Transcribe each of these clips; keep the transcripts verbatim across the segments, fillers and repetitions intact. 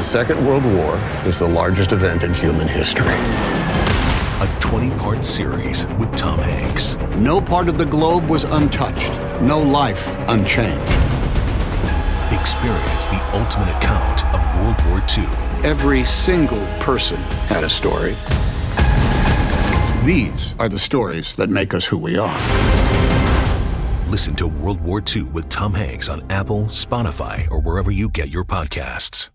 Second World War is the largest event in human history. A twenty-part series with Tom Hanks. No part of the globe was untouched. No life unchanged. Experience the ultimate account of World War Two. Every single person had a story. These are the stories that make us who we are. Listen to World War Two with Tom Hanks on Apple, Spotify, or wherever you get your podcasts.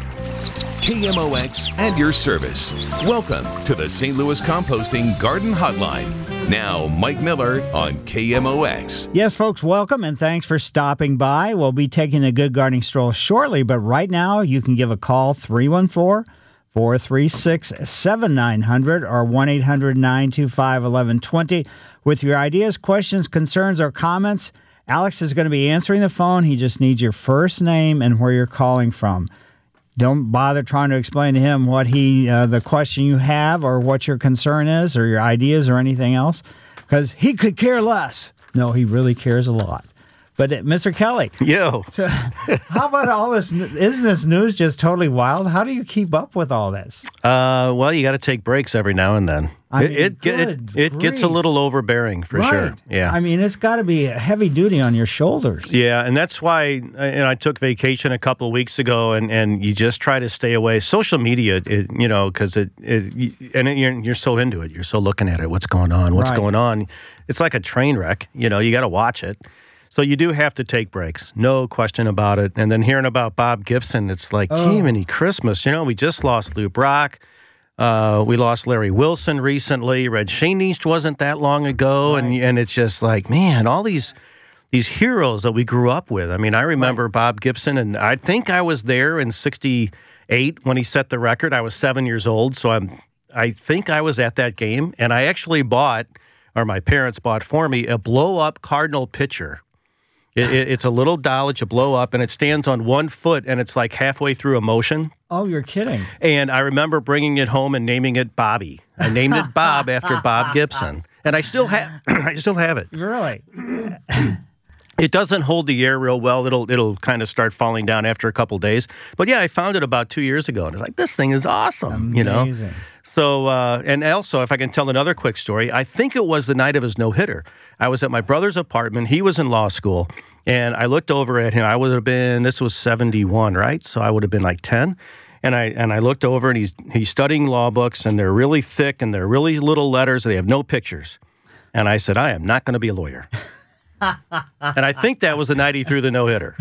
K M O X and your service. Welcome to the Saint Louis Composting Garden Hotline. Now, Mike Miller on K M O X. Yes, folks, welcome and thanks for stopping by. We'll be taking a good gardening stroll shortly, but right now you can give a call three one four, four three six, seven nine zero zero or one eight hundred, nine two five, one one two zero with your ideas, questions, concerns, or comments. Alex is going to be answering the phone. He just needs your first name and where you're calling from. Don't bother trying to explain to him what he, uh, the question you have or what your concern is or your ideas or anything else, because he could care less. No, he really cares a lot. But uh, Mister Kelly. Yo. So, how about all this? Isn't this news just totally wild? How do you keep up with all this? Uh, well, you got to take breaks every now and then. I it mean, it, good it, it gets a little overbearing for right. sure. Yeah. I mean, it's got to be heavy duty on your shoulders. Yeah, and that's why and I took vacation a couple of weeks ago, and, and you just try to stay away. Social media, it, you know, because it, it and it, you're you're so into it, you're so looking at it. What's going on? What's right. going on? It's like a train wreck. You know, you got to watch it. So you do have to take breaks, no question about it. And then hearing about Bob Gibson, it's like, oh. gee, many Christmas. You know, we just lost Lou Brock. Uh, we lost Larry Wilson recently. Red Shane-East wasn't that long ago. Right. And and it's just like, man, all these these heroes that we grew up with. I mean, I remember right. Bob Gibson, and I think I was there in sixty-eight when he set the record. I was seven years old, so I'm I think I was at that game. And I actually bought, or my parents bought for me, a blow-up Cardinal pitcher. It, it, it's a little doll that you blow up, and it stands on one foot, and it's like halfway through a motion. Oh, you're kidding. And I remember bringing it home and naming it Bobby. I named it Bob after Bob Gibson. And I still have I still have it. Really? It doesn't hold the air real well. It'll it'll kind of start falling down after a couple days. But yeah, I found it about two years ago, and it's like, this thing is awesome. Amazing. You know? So, uh, and also, if I can tell another quick story, I think it was the night of his no-hitter. I was at my brother's apartment. He was in law school, and I looked over at him. I would have been, this was seventy-one, right? So I would have been like ten. And I and I looked over, and he's he's studying law books, and they're really thick, and they're really little letters, and they have no pictures. And I said, I am not going to be a lawyer. And I think that was the night he threw the no-hitter.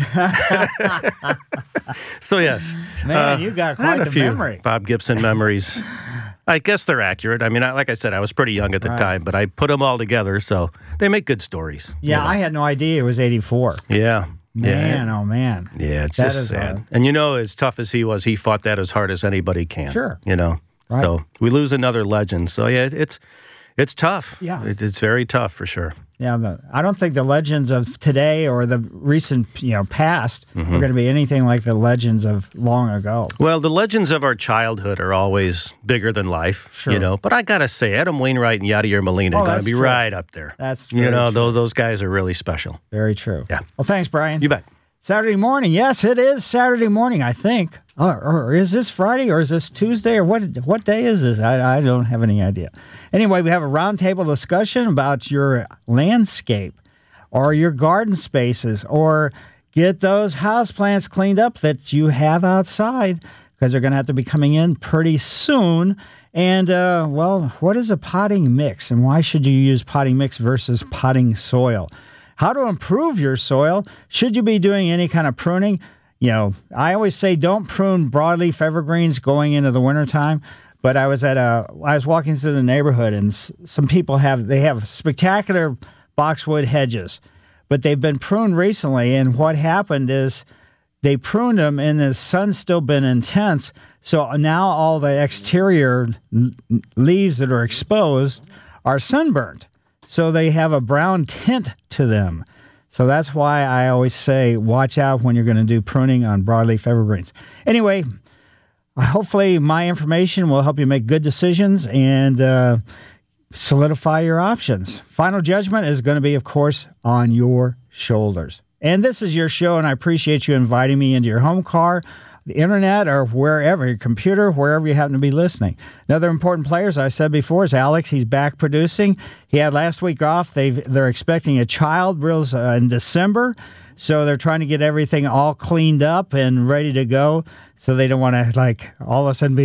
So, yes. Man, uh, you got I had quite a the few memory. Bob Gibson memories. I guess they're accurate. I mean, I, like I said, I was pretty young at the right. time, but I put them all together, so they make good stories. Yeah, you know? I had no idea it was eighty-four. Yeah. Man, yeah. oh, man. Yeah, it's That just is sad. hard. And you know, as tough as he was, he fought that as hard as anybody can. Sure. You know? Right. So we lose another legend. So, yeah, it, it's it's tough. Yeah. It, it's very tough for sure. Yeah, the, I don't think the legends of today or the recent, you know, past Mm-hmm. are going to be anything like the legends of long ago. Well, the legends of our childhood are always bigger than life, Sure. you know. But I got to say, Adam Wainwright and Yadier Molina Oh, are going that's to be true. right up there. That's You very know, true. those those guys are really special. Very true. Yeah. Well, thanks, Brian. You bet. Saturday morning. Yes, it is Saturday morning, I think. Or, or is this Friday or is this Tuesday or what What day is this? I, I don't have any idea. Anyway, we have a roundtable discussion about your landscape or your garden spaces or get those houseplants cleaned up that you have outside because they're going to have to be coming in pretty soon. And, uh, well, what is a potting mix and why should you use potting mix versus potting soil? How to improve your soil? Should you be doing any kind of pruning? You know, I always say don't prune broadleaf evergreens going into the wintertime. But I was at a, I was walking through the neighborhood, and s- some people have, they have spectacular boxwood hedges, but they've been pruned recently. And what happened is they pruned them, and the sun's still been intense. So now all the exterior l- leaves that are exposed are sunburned. So they have a brown tint to them. So that's why I always say watch out when you're going to do pruning on broadleaf evergreens. Anyway, hopefully my information will help you make good decisions and uh, solidify your options. Final judgment is going to be, of course, on your shoulders. And this is your show, and I appreciate you inviting me into your home car the internet or wherever, your computer, wherever you happen to be listening. Another important player, as I said before, is Alex. He's back producing. He had last week off. They've, they're expecting a child real, uh, in December, so they're trying to get everything all cleaned up and ready to go, so they don't want to, like, all of a sudden be,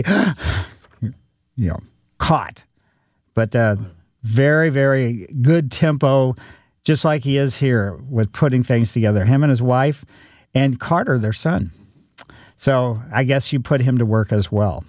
you know, caught. But uh, very, very good tempo, just like he is here with putting things together. Him and his wife, and Carter, their son. So I guess you put him to work as well.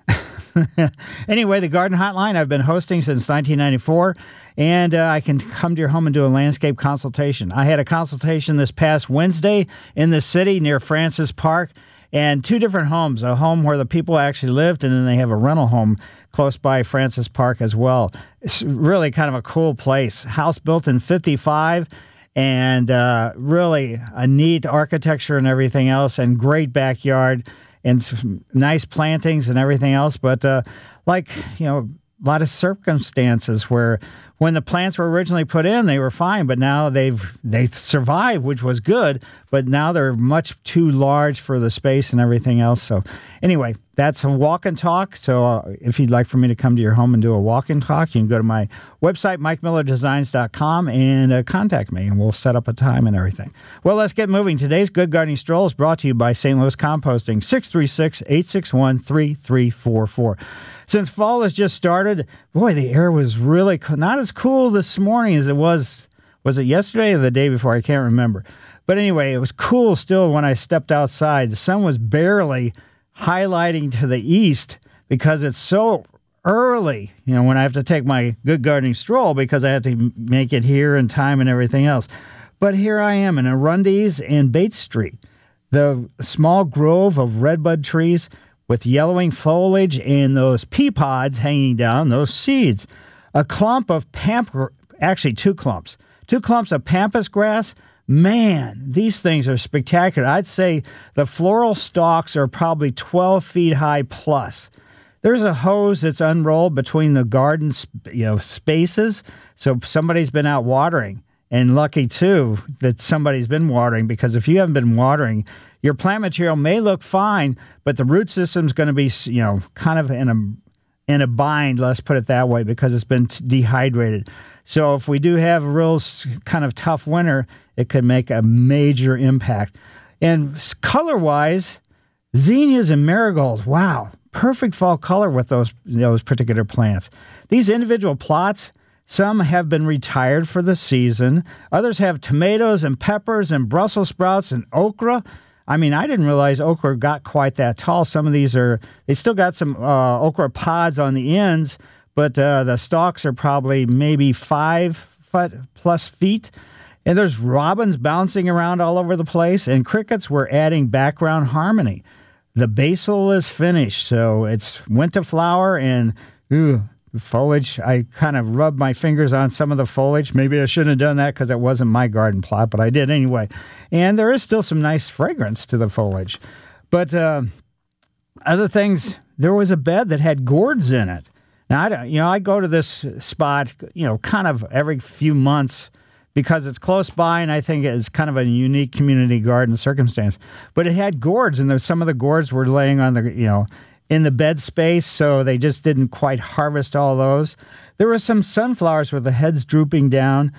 Anyway, the Garden Hotline I've been hosting since nineteen ninety-four, and uh, I can come to your home and do a landscape consultation. I had a consultation this past Wednesday in the city near Francis Park, and two different homes, a home where the people actually lived, and then they have a rental home close by Francis Park as well. It's really kind of a cool place. House built in fifty-five, and uh, really a neat architecture and everything else, and great backyard, and some nice plantings and everything else. But uh, like, you know, a lot of circumstances where when the plants were originally put in, they were fine, but now they've they survived, which was good, but now they're much too large for the space and everything else. So anyway, that's a walk and talk. So uh, if you'd like for me to come to your home and do a walk and talk, you can go to my website, mike miller designs dot com, and uh, contact me, and we'll set up a time and everything. Well, let's get moving. Today's Good Gardening Stroll is brought to you by Saint Louis Composting, six three six, eight six one, three three four four. Since fall has just started, boy, the air was really co- not as cool this morning as it was, was it yesterday or the day before? I can't remember. But anyway, it was cool still when I stepped outside. The sun was barely highlighting to the east because it's so early, you know, when I have to take my Good Gardening Stroll because I have to make it here in time and everything else. But here I am in Arundes and Bates Street, the small grove of redbud trees with yellowing foliage and those pea pods hanging down, those seeds. A clump of pampas, actually two clumps, two clumps of pampas grass. Man, these things are spectacular. I'd say the floral stalks are probably twelve feet high plus. There's a hose that's unrolled between the garden, you know, spaces, so somebody's been out watering. And lucky, too, that somebody's been watering, because if you haven't been watering, your plant material may look fine, but the root system's going to be, you know, kind of in a in a bind, let's put it that way, because it's been dehydrated. So if we do have a real kind of tough winter, it could make a major impact. And color-wise, zinnias and marigolds, wow, perfect fall color with those those particular plants. These individual plots, some have been retired for the season. Others have tomatoes and peppers and Brussels sprouts and okra. I mean, I didn't realize okra got quite that tall. Some of these are, they still got some uh, okra pods on the ends, but uh, the stalks are probably maybe five foot plus feet. And there's robins bouncing around all over the place, and crickets were adding background harmony. The basil is finished, so it's went to flower, and ooh, foliage, I kind of rubbed my fingers on some of the foliage. Maybe I shouldn't have done that because it wasn't my garden plot, but I did anyway. And there is still some nice fragrance to the foliage. But uh, other things, there was a bed that had gourds in it. Now, I don't, you know, I go to this spot, you know, kind of every few months because it's close by, and I think it's kind of a unique community garden circumstance. But it had gourds, and there, some of the gourds were laying on the, you know, in the bed space, so they just didn't quite harvest all those. There were some sunflowers with the heads drooping down.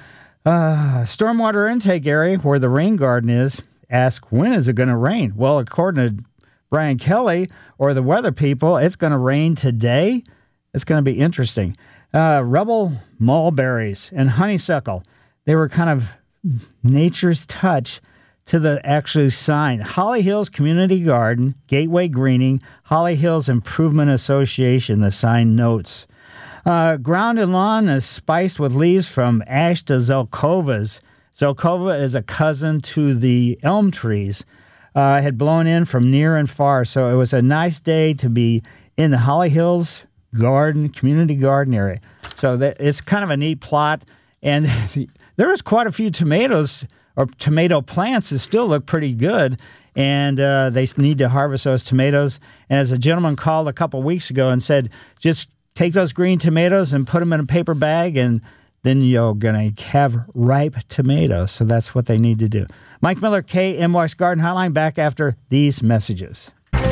Uh, stormwater intake area where the rain garden is. Ask, when is it going to rain? Well, according to Brian Kelly or the weather people, it's going to rain today. It's going to be interesting. Uh, rebel mulberries and honeysuckle. They were kind of nature's touch to the actual sign. Holly Hills Community Garden, Gateway Greening, Holly Hills Improvement Association, the sign notes. Uh, ground and lawn is spiced with leaves from ash to zelkovas. Zelkova is a cousin to the elm trees. Uh, had blown in from near and far, so it was a nice day to be in the Holly Hills Garden, Community Garden area. So that, it's kind of a neat plot, and there was quite a few tomatoes or tomato plants that still look pretty good, and uh, they need to harvest those tomatoes. And as a gentleman called a couple weeks ago and said, just take those green tomatoes and put them in a paper bag, and then you're going to have ripe tomatoes. So that's what they need to do. Mike Miller, K M O X Garden Hotline, back after these messages.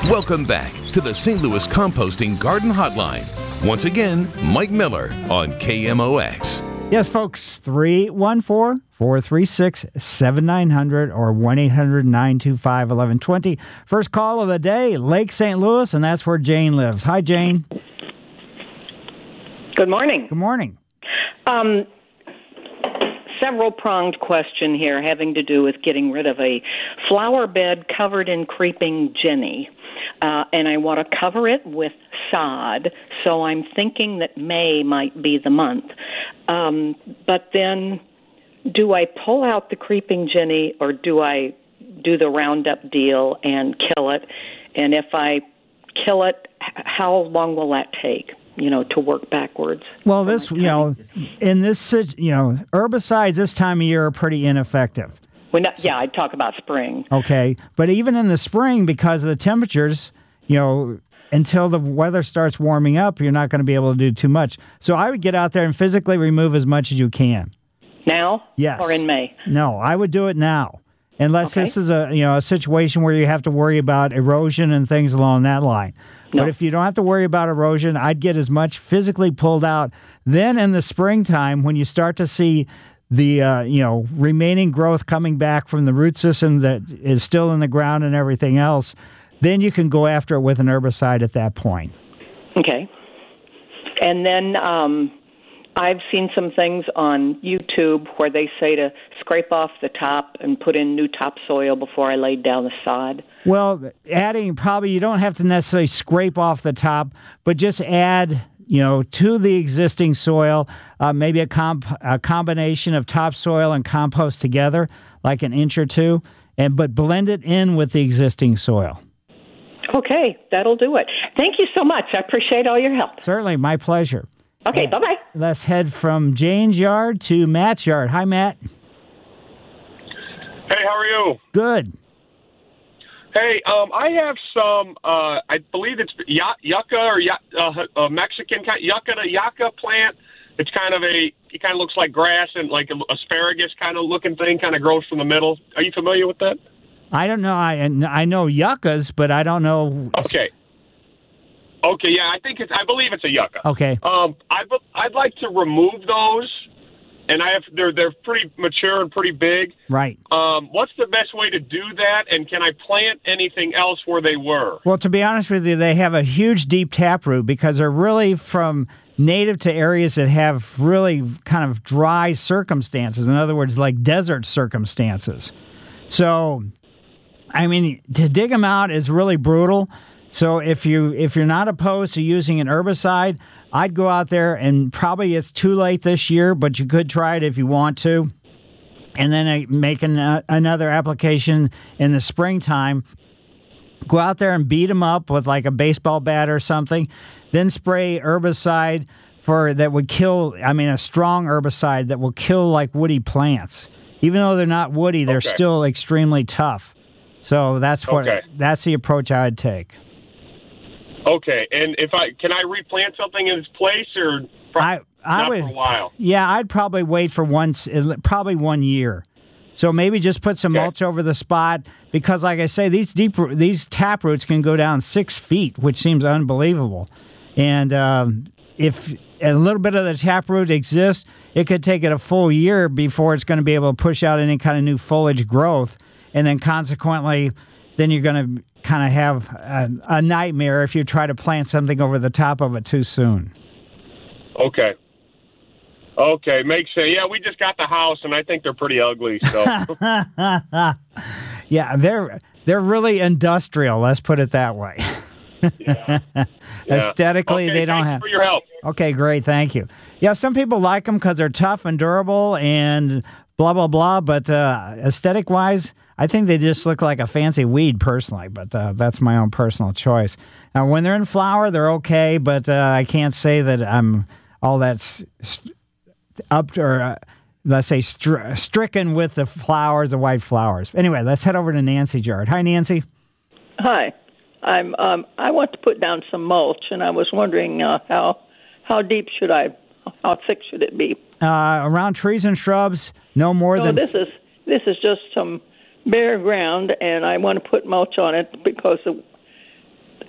Welcome back to the Saint Louis Composting Garden Hotline. Once again, Mike Miller on K M O X. Yes, folks, three one four, four three six, seven nine zero zero or one eight hundred, nine two five, one one two zero. First call of the day, Lake Saint Louis, and that's where Jane lives. Hi, Jane. Good morning. Good morning. Um, several-pronged question here having to do with getting rid of a flower bed covered in creeping jenny. Uh, and I want to cover it with sod, so I'm thinking that May might be the month. Um, but then do I pull out the creeping jenny or do I do the Roundup deal and kill it? And if I kill it, how long will that take, you know, to work backwards? Well, this, you know, in this, you know, herbicides this time of year are pretty ineffective. When that, yeah, I'd talk about spring. Okay, but even in the spring, because of the temperatures, you know, until the weather starts warming up, you're not going to be able to do too much. So I would get out there and physically remove as much as you can. Now? Yes. Or in May? No, I would do it now. Unless Okay. this is a, you know, a situation where you have to worry about erosion and things along that line. No. But if you don't have to worry about erosion, I'd get as much physically pulled out. Then in the springtime, when you start to see the, uh, you know, remaining growth coming back from the root system that is still in the ground and everything else, then you can go after it with an herbicide at that point. Okay. And then um, I've seen some things on YouTube where they say to scrape off the top and put in new topsoil before I laid down the sod. Well, adding probably you don't have to necessarily scrape off the top, but just add, you know, to the existing soil, uh, maybe a, comp- a combination of topsoil and compost together, like an inch or two, and but blend it in with the existing soil. Okay, that'll do it. Thank you so much. I appreciate all your help. Certainly, my pleasure. Okay, bye-bye. Let's head from Jane's yard to Matt's yard. Hi, Matt. Hey, how are you? Good. Hey, um, I have some, uh, I believe it's y- yucca or y- uh, a Mexican kind yucca to yucca plant. It's kind of a, it kind of looks like grass and like an asparagus kind of looking thing, kind of grows from the middle. Are you familiar with that? I don't know. I I know yuccas, but I don't know. Okay. Okay, yeah, I think it's, I believe it's a yucca. Okay. Um, I, I'd like to remove those, and I have, they're, they're pretty mature and pretty big. Right. Um, what's the best way to do that, and can I plant anything else where they were? Well, to be honest with you, they have a huge deep taproot because they're really from native to areas that have really kind of dry circumstances. In other words, like desert circumstances. So, I mean, to dig them out is really brutal. So if you if you're not opposed to using an herbicide, I'd go out there and probably it's too late this year, but you could try it if you want to, and then uh, make an, uh, another application in the springtime. Go out there and beat them up with like a baseball bat or something, then spray herbicide for that would kill. I mean, a strong herbicide that will kill like woody plants. Even though they're not woody, they're Okay. still extremely tough. So that's what Okay. that's the approach I would take. Okay, and if I can I replant something in its place, or pro- I I not would for a while? Yeah, I'd probably wait for once, probably one year. So maybe just put some Okay. mulch over the spot because, like I say, these deep these tap roots can go down six feet, which seems unbelievable. And um, if a little bit of the taproot exists, it could take it a full year before it's going to be able to push out any kind of new foliage growth, and then consequently, then you're going to kind of have a, a nightmare if you try to plant something over the top of it too soon. Okay. Okay, makes sense. Yeah, we just got the house, and I think they're pretty ugly. So Yeah, they're they're really industrial. Let's put it that way. yeah. Aesthetically, Okay, they don't thanks have. for your help. Okay, great, thank you. Yeah, some people like them because they're tough and durable and blah blah blah. But uh, aesthetic wise, I think they just look like a fancy weed personally. But uh, that's my own personal choice. Now, when they're in flower, they're okay, but uh, I can't say that I'm all that s- st- up to, or uh, let's say stri- stricken with the flowers, the white flowers. Anyway, let's head over to Nancy's yard. Hi, Nancy. Hi, I'm. Um, I want to put down some mulch, and I was wondering uh, how how deep should I, how thick should it be? Uh, around trees and shrubs, no more No, than. this is this is just some bare ground, and I want to put mulch on it because the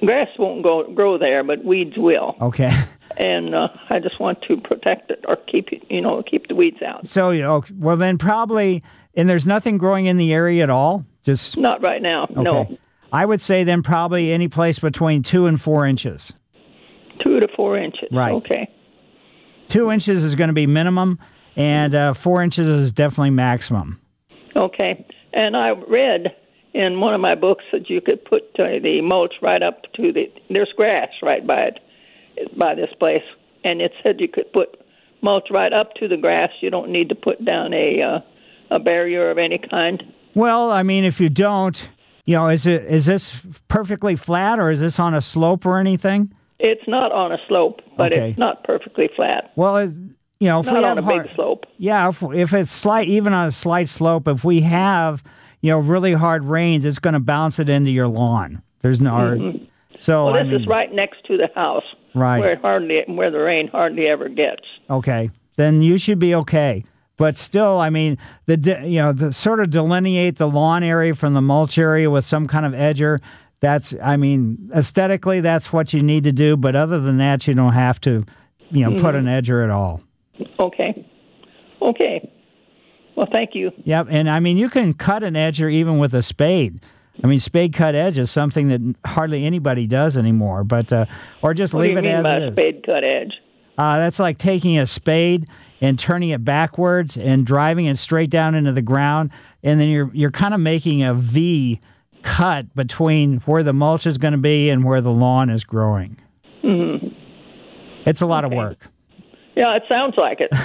grass won't go, grow there, but weeds will. Okay. And uh, I just want to protect it or keep it, you know, keep the weeds out. So, okay, well, then probably, and there's nothing growing in the area at all? Just Not right now, okay. no. I would say then probably any place between two and four inches. Two to four inches. Right. Okay. Two inches is going to be minimum, and uh, four inches is definitely maximum. Okay. And I read in one of my books that you could put uh, the mulch right up to the, there's grass right by it, by this place, and it said you could put mulch right up to the grass. You don't need to put down a uh, a barrier of any kind. Well, I mean, if you don't, you know, is it is this perfectly flat or is this on a slope or anything? It's not on a slope, but Okay. it's not perfectly flat. Well, it, you know, if Not we on have a hard, big slope. yeah, if, if it's slight, even on a slight slope, if we have, you know, really hard rains, it's going to bounce it into your lawn. There's no, Mhm. so Well, I this mean, is right next to the house, Right. where it hardly, where the rain hardly ever gets. okay, then you should be okay. But still, I mean, the de- you know, the sort of delineate the lawn area from the mulch area with some kind of edger. That's, I mean, aesthetically, that's what you need to do. But other than that, you don't have to, you know, put an edger at all. Okay. Okay. Well, thank you. Yep, and I mean, you can cut an edger even with a spade. I mean, spade cut edge is something that hardly anybody does anymore. But uh, or just What do leave you it mean as by it is. spade cut edge? Uh, that's like taking a spade and turning it backwards and driving it straight down into the ground, and then you're you're kind of making a V cut between where the mulch is going to be and where the lawn is growing. Mm-hmm. It's a lot Okay. of work. Yeah, it sounds like it.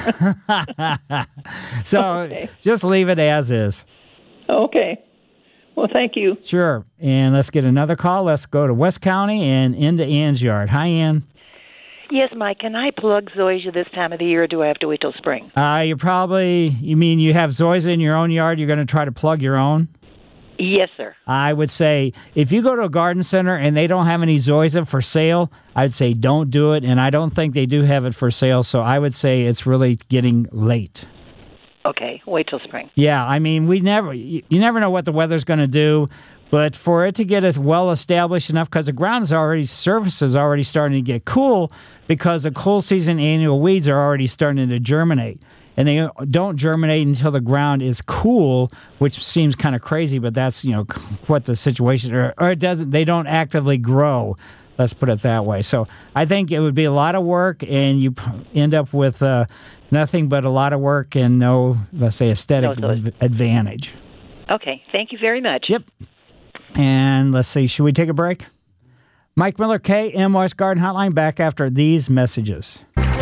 So Okay. just leave it as is. Okay. Well, thank you. Sure. And let's get another call. Let's go to West County and into Ann's yard. Hi, Ann. Yes, Mike, can I plug zoysia this time of the year, or do I have to wait till spring? Uh, you probably, you mean you have zoysia in your own yard, you're going to try to plug your own? Yes, sir. I would say if you go to a garden center and they don't have any zoysia for sale, I'd say don't do it. And I don't think they do have it for sale. So I would say it's really getting late. Okay, wait till spring. Yeah, I mean, we never, you you never know what the weather's going to do. But for it to get us well established enough, because the ground is already, surface is already starting to get cool, because the cool season annual weeds are already starting to germinate. And they don't germinate until the ground is cool, which seems kind of crazy, but that's, you know, what the situation, or, or it doesn't, they don't actively grow. Let's put it that way. So I think it would be a lot of work, and you end up with uh, nothing but a lot of work and no, let's say, aesthetic No, so adv- advantage. Okay, thank you very much. Yep. And let's see, should we take a break? Mike Miller, K M O X Garden Hotline, back after these messages.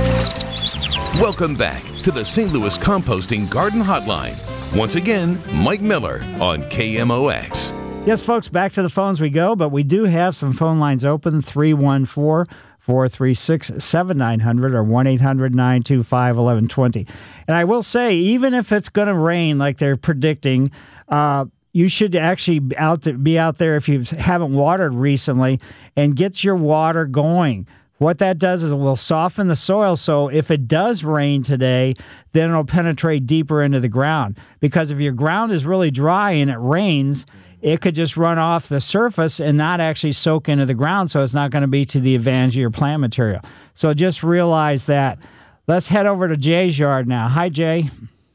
Welcome back to the Saint Louis Composting Garden Hotline. Once again, Mike Miller on K M O X. Yes, folks, back to the phones we go, but we do have some phone lines open, three one four, four three six, seven nine zero zero or one eight hundred, nine two five, one one two zero. And I will say, even if it's going to rain like they're predicting, uh, you should actually be out, to, be out there if you haven't watered recently and get your water going. What that does is it will soften the soil, so if it does rain today, then it'll penetrate deeper into the ground. Because if your ground is really dry and it rains, it could just run off the surface and not actually soak into the ground, so it's not going to be to the advantage of your plant material. So just realize that. Let's head over to Jay's yard now. Hi, Jay.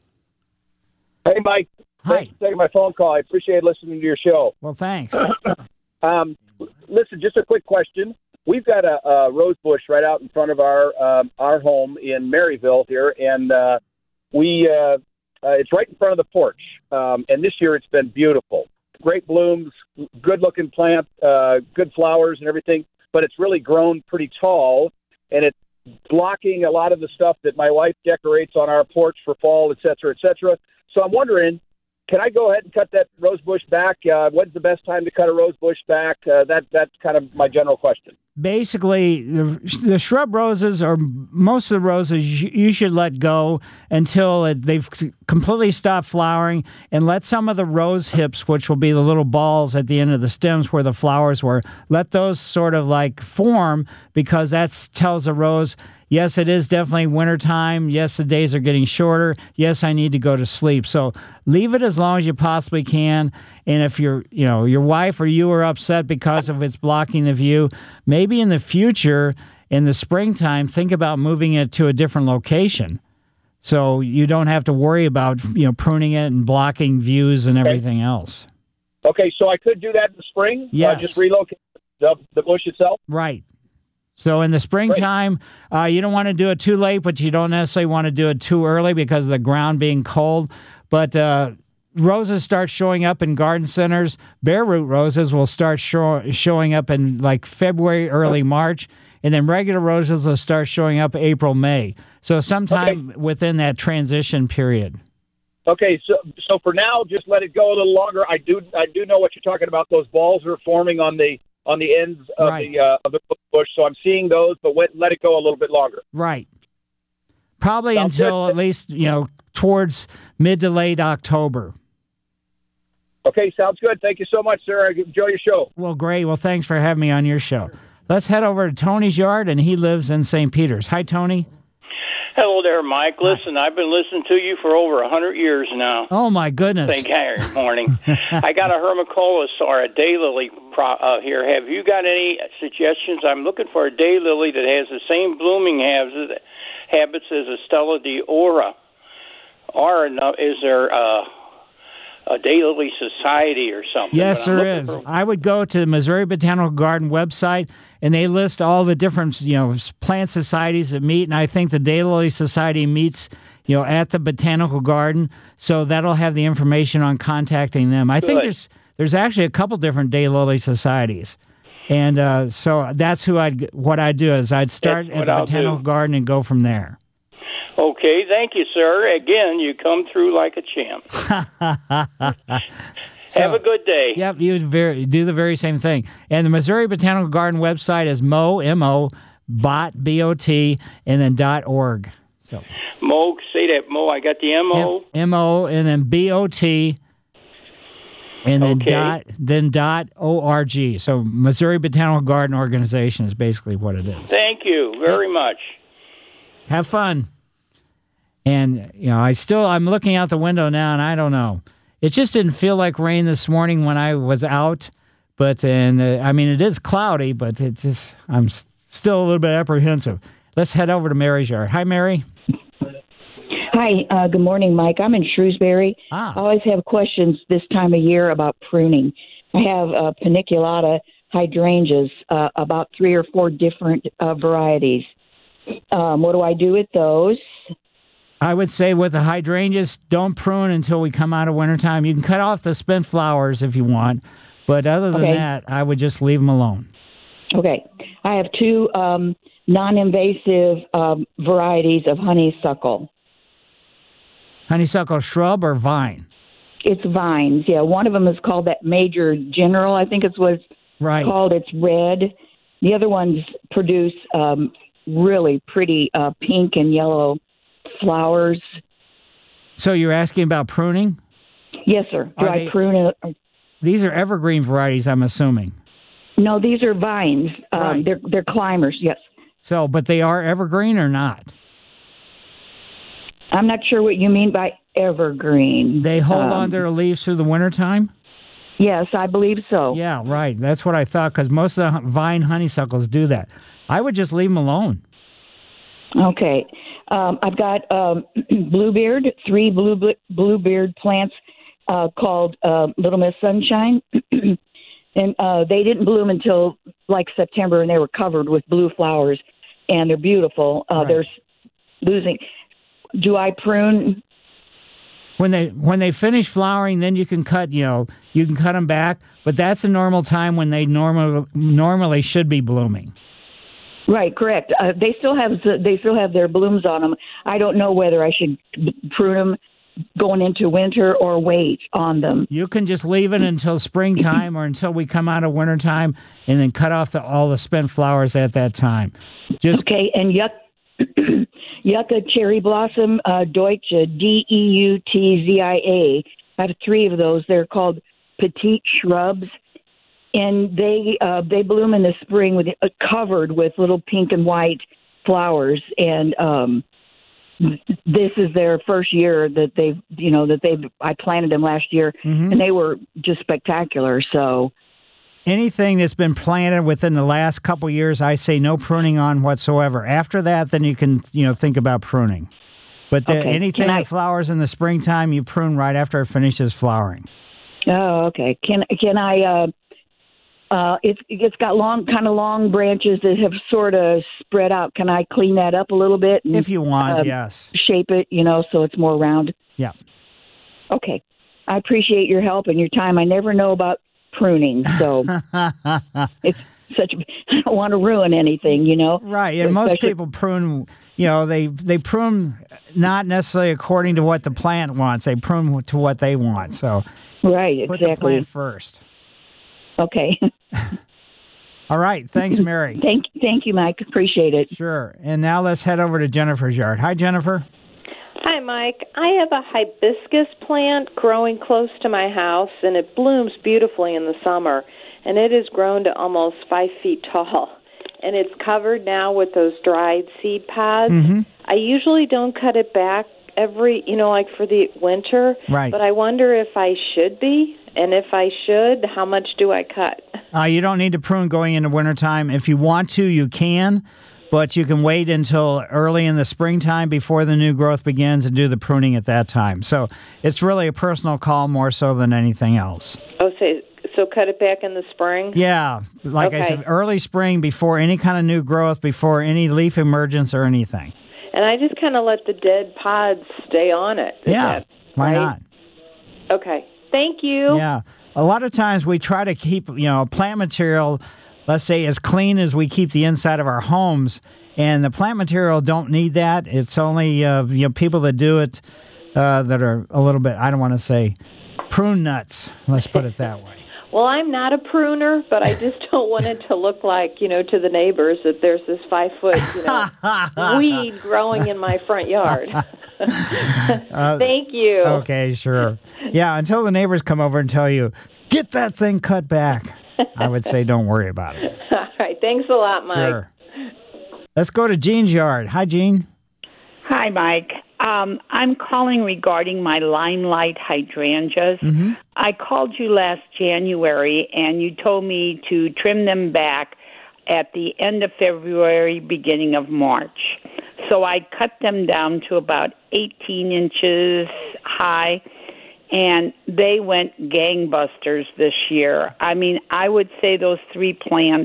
Hey, Mike. Hi. Thanks for taking my phone call. I appreciate listening to your show. Well, thanks. Um, listen, just a quick question. We've got a, a rose bush right out in front of our um, our home in Maryville here, and uh, we uh, uh, it's right in front of the porch. Um, and this year it's been beautiful. Great blooms, good-looking plant, uh, good flowers and everything, but it's really grown pretty tall, and it's blocking a lot of the stuff that my wife decorates on our porch for fall, et cetera, et cetera. So I'm wondering, can I go ahead and cut that rose bush back? Uh, when's the best time to cut a rose bush back? Uh, that That's kind of my general question. Basically, the, the shrub roses, or most of the roses, you, you should let go until it, they've completely stopped flowering, and let some of the rose hips, which will be the little balls at the end of the stems where the flowers were, let those sort of like form, because that tells a rose, yes, it is definitely wintertime. Yes, the days are getting shorter. Yes, I need to go to sleep. So leave it as long as you possibly can. And if you're, you know, your wife or you are upset because of it's blocking the view, maybe in the future, in the springtime, think about moving it to a different location. So you don't have to worry about, you know, pruning it and blocking views and everything else. Okay, so I could do that in the spring? Yes. Uh, just relocate the, the bush itself? Right. So in the springtime, uh, you don't want to do it too late, but you don't necessarily want to do it too early because of the ground being cold. But uh, roses start showing up in garden centers. Bare root roses will start show, showing up in like February, early March. And then regular roses will start showing up April, May. So sometime okay. within that transition period. Okay, so so for now, just let it go a little longer. I do I do know what you're talking about. Those balls are forming on the on the ends of right. the uh, of the bush, so I'm seeing those, but let, let it go a little bit longer. Right. Probably Sounds until good. At least, you know, towards mid to late October. Okay, sounds good. Thank you so much, sir. I enjoy your show. Well, great. Well, thanks for having me on your show. Let's head over to Tony's yard, and he lives in Saint Peters. Hi, Tony. Hello there, Mike. Listen, I've been listening to you for over a hundred years now. Oh my goodness! Thank you. Morning. I got a hermicolis or a daylily pro- uh, here. Have you got any suggestions? I'm looking for a daylily that has the same blooming habits habits as a Stella d'Oro. Or is there uh, a daylily society or something? Yes, there is. For... I would go to the Missouri Botanical Garden website, and they list all the different, you know, plant societies that meet. And I think the Daylily Society meets, you know, at the Botanical Garden. So that'll have the information on contacting them. I Good. think there's there's actually a couple different Daylily societies, and uh, so that's who I'd what I'd do is I'd start that's at the I'll Botanical do. Garden and go from there. Okay, thank you, sir. Again, you come through like a champ. So, have a good day. Yep, you very, do the very same thing. And the Missouri Botanical Garden website is mo, M O, bot, B O T, and then dot org. So Mo, say that, Mo. I got the M O. M O, and then B O T, and then okay. dot, then dot O R G. So Missouri Botanical Garden Organization is basically what it is. Thank you very much. Have fun. And, you know, I still, I'm looking out the window now, and I don't know. It just didn't feel like rain this morning when I was out, but and uh, I mean it is cloudy, but it's just I'm s- still a little bit apprehensive. Let's head over to Mary's yard. Hi, Mary. Hi. Uh, good morning, Mike. I'm in Shrewsbury. Ah. I always have questions this time of year about pruning. I have uh, paniculata hydrangeas, uh, about three or four different uh, varieties. Um, what do I do with those? I would say with the hydrangeas, don't prune until we come out of wintertime. You can cut off the spent flowers if you want, but other than okay. that, I would just leave them alone. Okay. I have two um, non-invasive um, varieties of honeysuckle. Honeysuckle shrub or vine? It's vines, yeah. One of them is called that Major General, I think it's what it's right. called. It's red. The other ones produce um, really pretty uh, pink and yellow flowers. So you're asking about pruning? Yes, sir. Do are I they, prune it? These are evergreen varieties, I'm assuming. No, these are vines. Um, right. They're they're climbers. Yes. So, but they are evergreen or not? I'm not sure what you mean by evergreen. They hold um, on to their leaves through the wintertime? Yes, I believe so. Yeah, right. That's what I thought, because most of the vine honeysuckles do that. I would just leave them alone. Okay. Um, I've got um, bluebeard, three blue bluebeard plants uh, called uh, Little Miss Sunshine. and uh, they didn't bloom until like September, and they were covered with blue flowers, and they're beautiful. Uh, right. They're losing. Do I prune? When they when they finish flowering, then you can cut. You know, you can cut them back, but that's a normal time when they normal normally should be blooming. Right, correct. Uh, they still have they still have their blooms on them. I don't know whether I should prune them going into winter or wait on them. You can just leave it until springtime or until we come out of wintertime, and then cut off the, all the spent flowers at that time. Just okay. And yuck, yucca cherry blossom uh, Deutsche, D E U T Z I A. I have three of those. They're called petite shrubs. And they uh, they bloom in the spring with uh, covered with little pink and white flowers, and um, this is their first year that they've, you know, that they've. I planted them last year, Mhm. and they were just spectacular. So. Anything that's been planted within the last couple years, I say no pruning on whatsoever. After that, then you can, you know, think about pruning. But the, Okay. anything Can I- that flowers in the springtime, you prune right after it finishes flowering. Oh, okay. Can can I? Uh, uh, it's it's got long, kind of long branches that have sort of spread out. Can I clean that up a little bit? And, If you want, um, yes. Shape it, you know, so it's more round. Yeah. Okay. I appreciate your help and your time. I never know about pruning, so it's such. I don't want to ruin anything, you know. Right, and most Especially- people prune. You know, they they prune not necessarily according to what the plant wants. They prune to what they want. So. Right, Put the exactly. plant first. Okay. All right. Thanks, Mary. Thank, thank you, Mike. Appreciate it. Sure. And now let's head over to Jennifer's yard. Hi, Jennifer. Hi, Mike. I have a hibiscus plant growing close to my house, and it blooms beautifully in the summer, and it has grown to almost five feet tall, and it's covered now with those dried seed pods. Mm-hmm. I usually don't cut it back every, you know, like for the winter, Right. but I wonder if I should be, and if I should, how much do I cut? Uh, you don't need to prune going into wintertime. If you want to, you can, but you can wait until early in the springtime before the new growth begins and do the pruning at that time. So it's really a personal call more so than anything else. Oh, say, so cut it back in the spring? Yeah, like I Okay. said, early spring before any kind of new growth, before any leaf emergence or anything. And I just kind of let the dead pods stay on it. Is Yeah, that why right? not? Okay. Thank you. Yeah. A lot of times we try to keep, you know, plant material, let's say, as clean as we keep the inside of our homes. And the plant material don't need that. It's only, uh, you know, people that do it uh, that are a little bit, I don't want to say, prune nuts. Let's put it that way. Well, I'm not a pruner, but I just don't want it to look like, you know, to the neighbors that there's this five-foot, you know, weed growing in my front yard. Uh, Thank you. Okay, sure. Yeah, until the neighbors come over and tell you, get that thing cut back, I would say don't worry about it. All right. Thanks a lot, Mike. Sure. Let's go to Jean's yard. Hi, Jean. Hi, Mike. Um, I'm calling regarding my limelight hydrangeas. Mm-hmm. I called you last January, and you told me to trim them back at the end of February, beginning of March. So I cut them down to about eighteen inches high, and they went gangbusters this year. I mean, I would say those three plants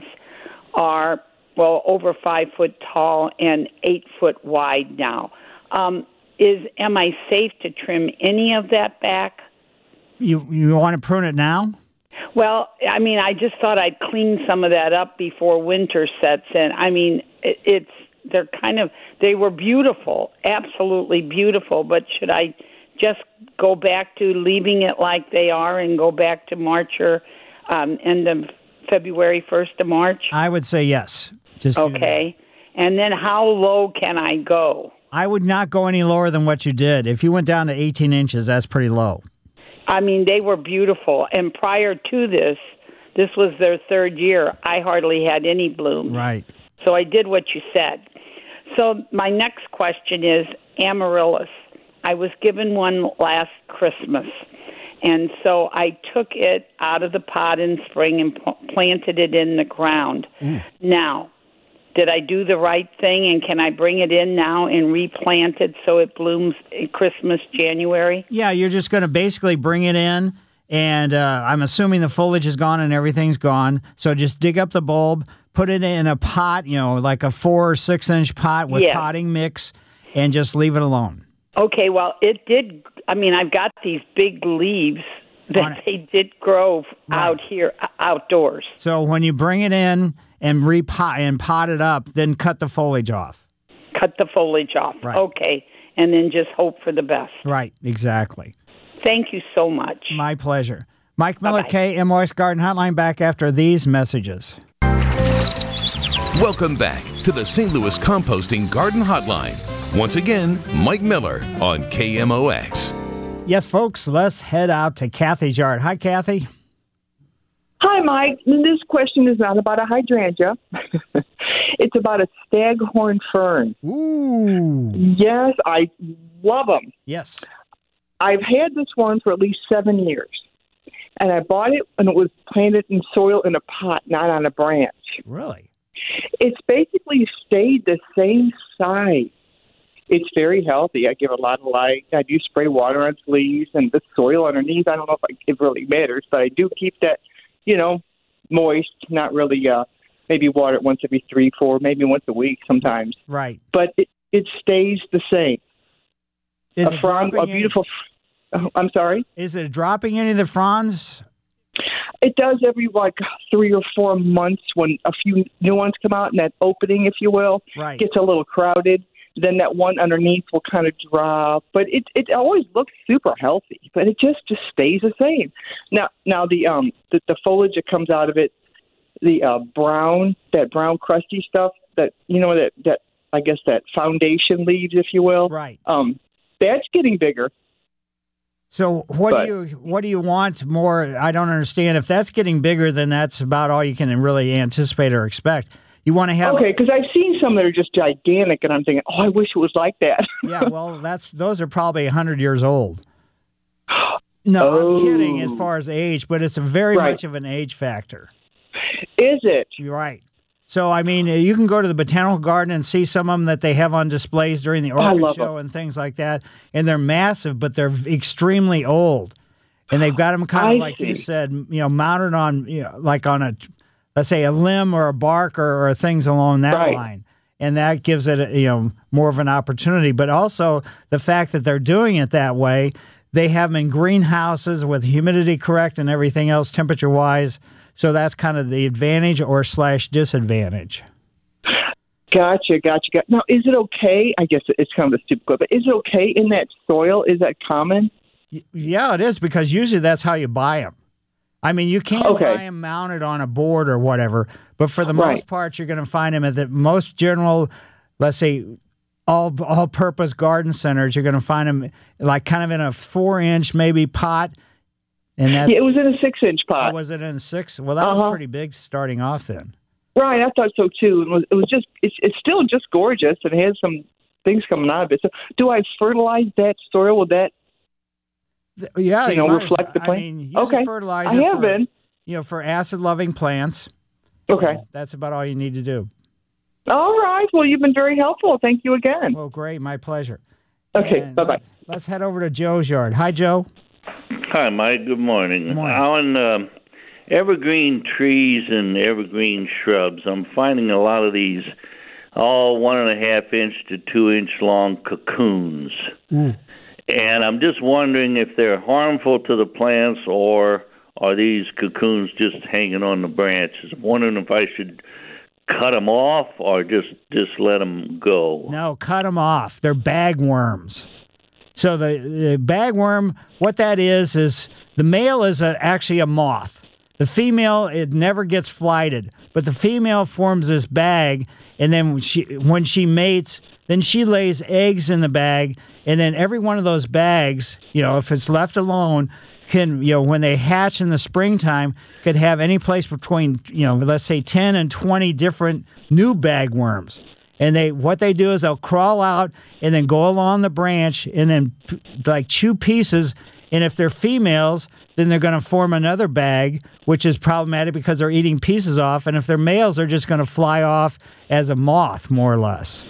are, well, over five foot tall and eight foot wide now. Um, is am I safe to trim any of that back? You you want to prune it now? Well, I mean, I just thought I'd clean some of that up before winter sets in. I mean, it, it's they're kind of they were beautiful, absolutely beautiful. But should I just go back to leaving it like they are and go back to March or um, end of February, first of March? I would say yes. Just do that. Okay. And then how low can I go? I would not go any lower than what you did. If you went down to eighteen inches, that's pretty low. I mean, they were beautiful. And prior to this, this was their third year, I hardly had any blooms. Right. So I did what you said. So my next question is amaryllis. I was given one last Christmas. And so I took it out of the pot in spring and p- planted it in the ground. Mm. Now, did I do the right thing, and can I bring it in now and replant it so it blooms in Christmas, January? Yeah, you're just going to basically bring it in, and uh, I'm assuming the foliage is gone and everything's gone. So just dig up the bulb, put it in a pot, you know, like a four or six inch pot with Yes. potting mix, and just leave it alone. Okay, well, it did. I mean, I've got these big leaves that they did grow out here, outdoors. So when you bring it in and repot and pot it up, then cut the foliage off. Cut the foliage off. Right. Okay, and then just hope for the best. Right, exactly. Thank you so much. My pleasure. Mike Miller, K M O X Garden Hotline, back after these messages. Welcome back to the Saint Louis Composting Garden Hotline. Once again, Mike Miller on K M O X. Yes, folks, let's head out to Kathy's yard. Hi, Kathy. Hi, Mike. This question is not about a hydrangea. It's about a staghorn fern. Ooh. Yes, I love them. Yes. I've had this one for at least seven years. And I bought it, and it was planted in soil in a pot, not on a branch. Really? It's basically stayed the same size. It's very healthy. I give it a lot of light. I do spray water on its leaves, and the soil underneath, I don't know if I, it really matters, but I do keep that, you know, moist, not really uh, maybe water it once every three, four, maybe once a week sometimes. Right. But it, it stays the same. Is a it frond, dropping a beautiful. Any, I'm sorry. Is it dropping any of the fronds? It does every like three or four months when a few new ones come out, and that opening, if you will, right. gets a little crowded. Then that one underneath will kind of drop, but it it always looks super healthy. But it just, just stays the same. Now now the um the, the foliage that comes out of it, the uh, brown that brown crusty stuff that you know that that I guess that foundation leaves, if you will, right. Um, that's getting bigger. So what but, do you what do you want more? I don't understand. If that's getting bigger, then that's about all you can really anticipate or expect. You want to have okay, because I've seen some that are just gigantic, and I'm thinking, oh, I wish it was like that. Yeah, well, that's those are probably a hundred years old. No, oh. I'm kidding as far as age, but it's a very right. much of an age factor. Is it? You're right. So, I mean, you can go to the Botanical Garden and see some of them that they have on displays during the orchid oh, show them. and things like that. And they're massive, but they're extremely old. And they've got them kind of, I like see. you said, you know, mounted on, you know, like on a, let's say, a limb or a bark or, or things along that right. line. And that gives it, you know, more of an opportunity. But also the fact that they're doing it that way, they have them in greenhouses with humidity correct and everything else temperature-wise. So that's kind of the advantage or slash disadvantage. Gotcha, gotcha, gotcha. Now, is it okay? I guess it's kind of a stupid question, but is it okay in that soil? Is that common? Yeah, it is, because usually that's how you buy them. I mean, you can okay. buy them mounted on a board or whatever, but for the right. most part, you're going to find them at the most general, let's say, all all-purpose garden centers. You're going to find them like kind of in a four-inch maybe pot. And that's, yeah, it was in a six-inch pot. Oh, was it in a six? Well, that uh-huh. was pretty big starting off then. Right, I thought so too. It was, it was just, it's, it's still just gorgeous, and it has some things coming out of it. So, do I fertilize that soil? Will that, yeah, you know, you reflect the plant? I mean, use okay, a fertilizer. I have for, been. You know, for acid-loving plants. Okay, that's about all you need to do. All right. Well, you've been very helpful. Thank you again. Well, great. My pleasure. Okay. Bye bye. Let's, let's head over to Joe's yard. Hi, Joe. Hi, Mike. Good morning. Good morning. On uh, evergreen trees and evergreen shrubs, I'm finding a lot of these all one and a half inch to two inch long cocoons. Mm. And I'm just wondering if they're harmful to the plants, or are these cocoons just hanging on the branches? I'm wondering if I should cut them off or just, just let them go. No, cut them off. They're bagworms. So the, the bagworm, what that is, is the male is a, actually a moth. The female, it never gets flighted, but the female forms this bag, and then when she, when she mates, then she lays eggs in the bag, and then every one of those bags, you know, if it's left alone, can, you know, when they hatch in the springtime, could have any place between, you know, let's say ten and twenty different new bagworms. And they, what they do is they'll crawl out and then go along the branch and then like chew pieces. And if they're females, then they're going to form another bag, which is problematic because they're eating pieces off. And if they're males, they're just going to fly off as a moth, more or less.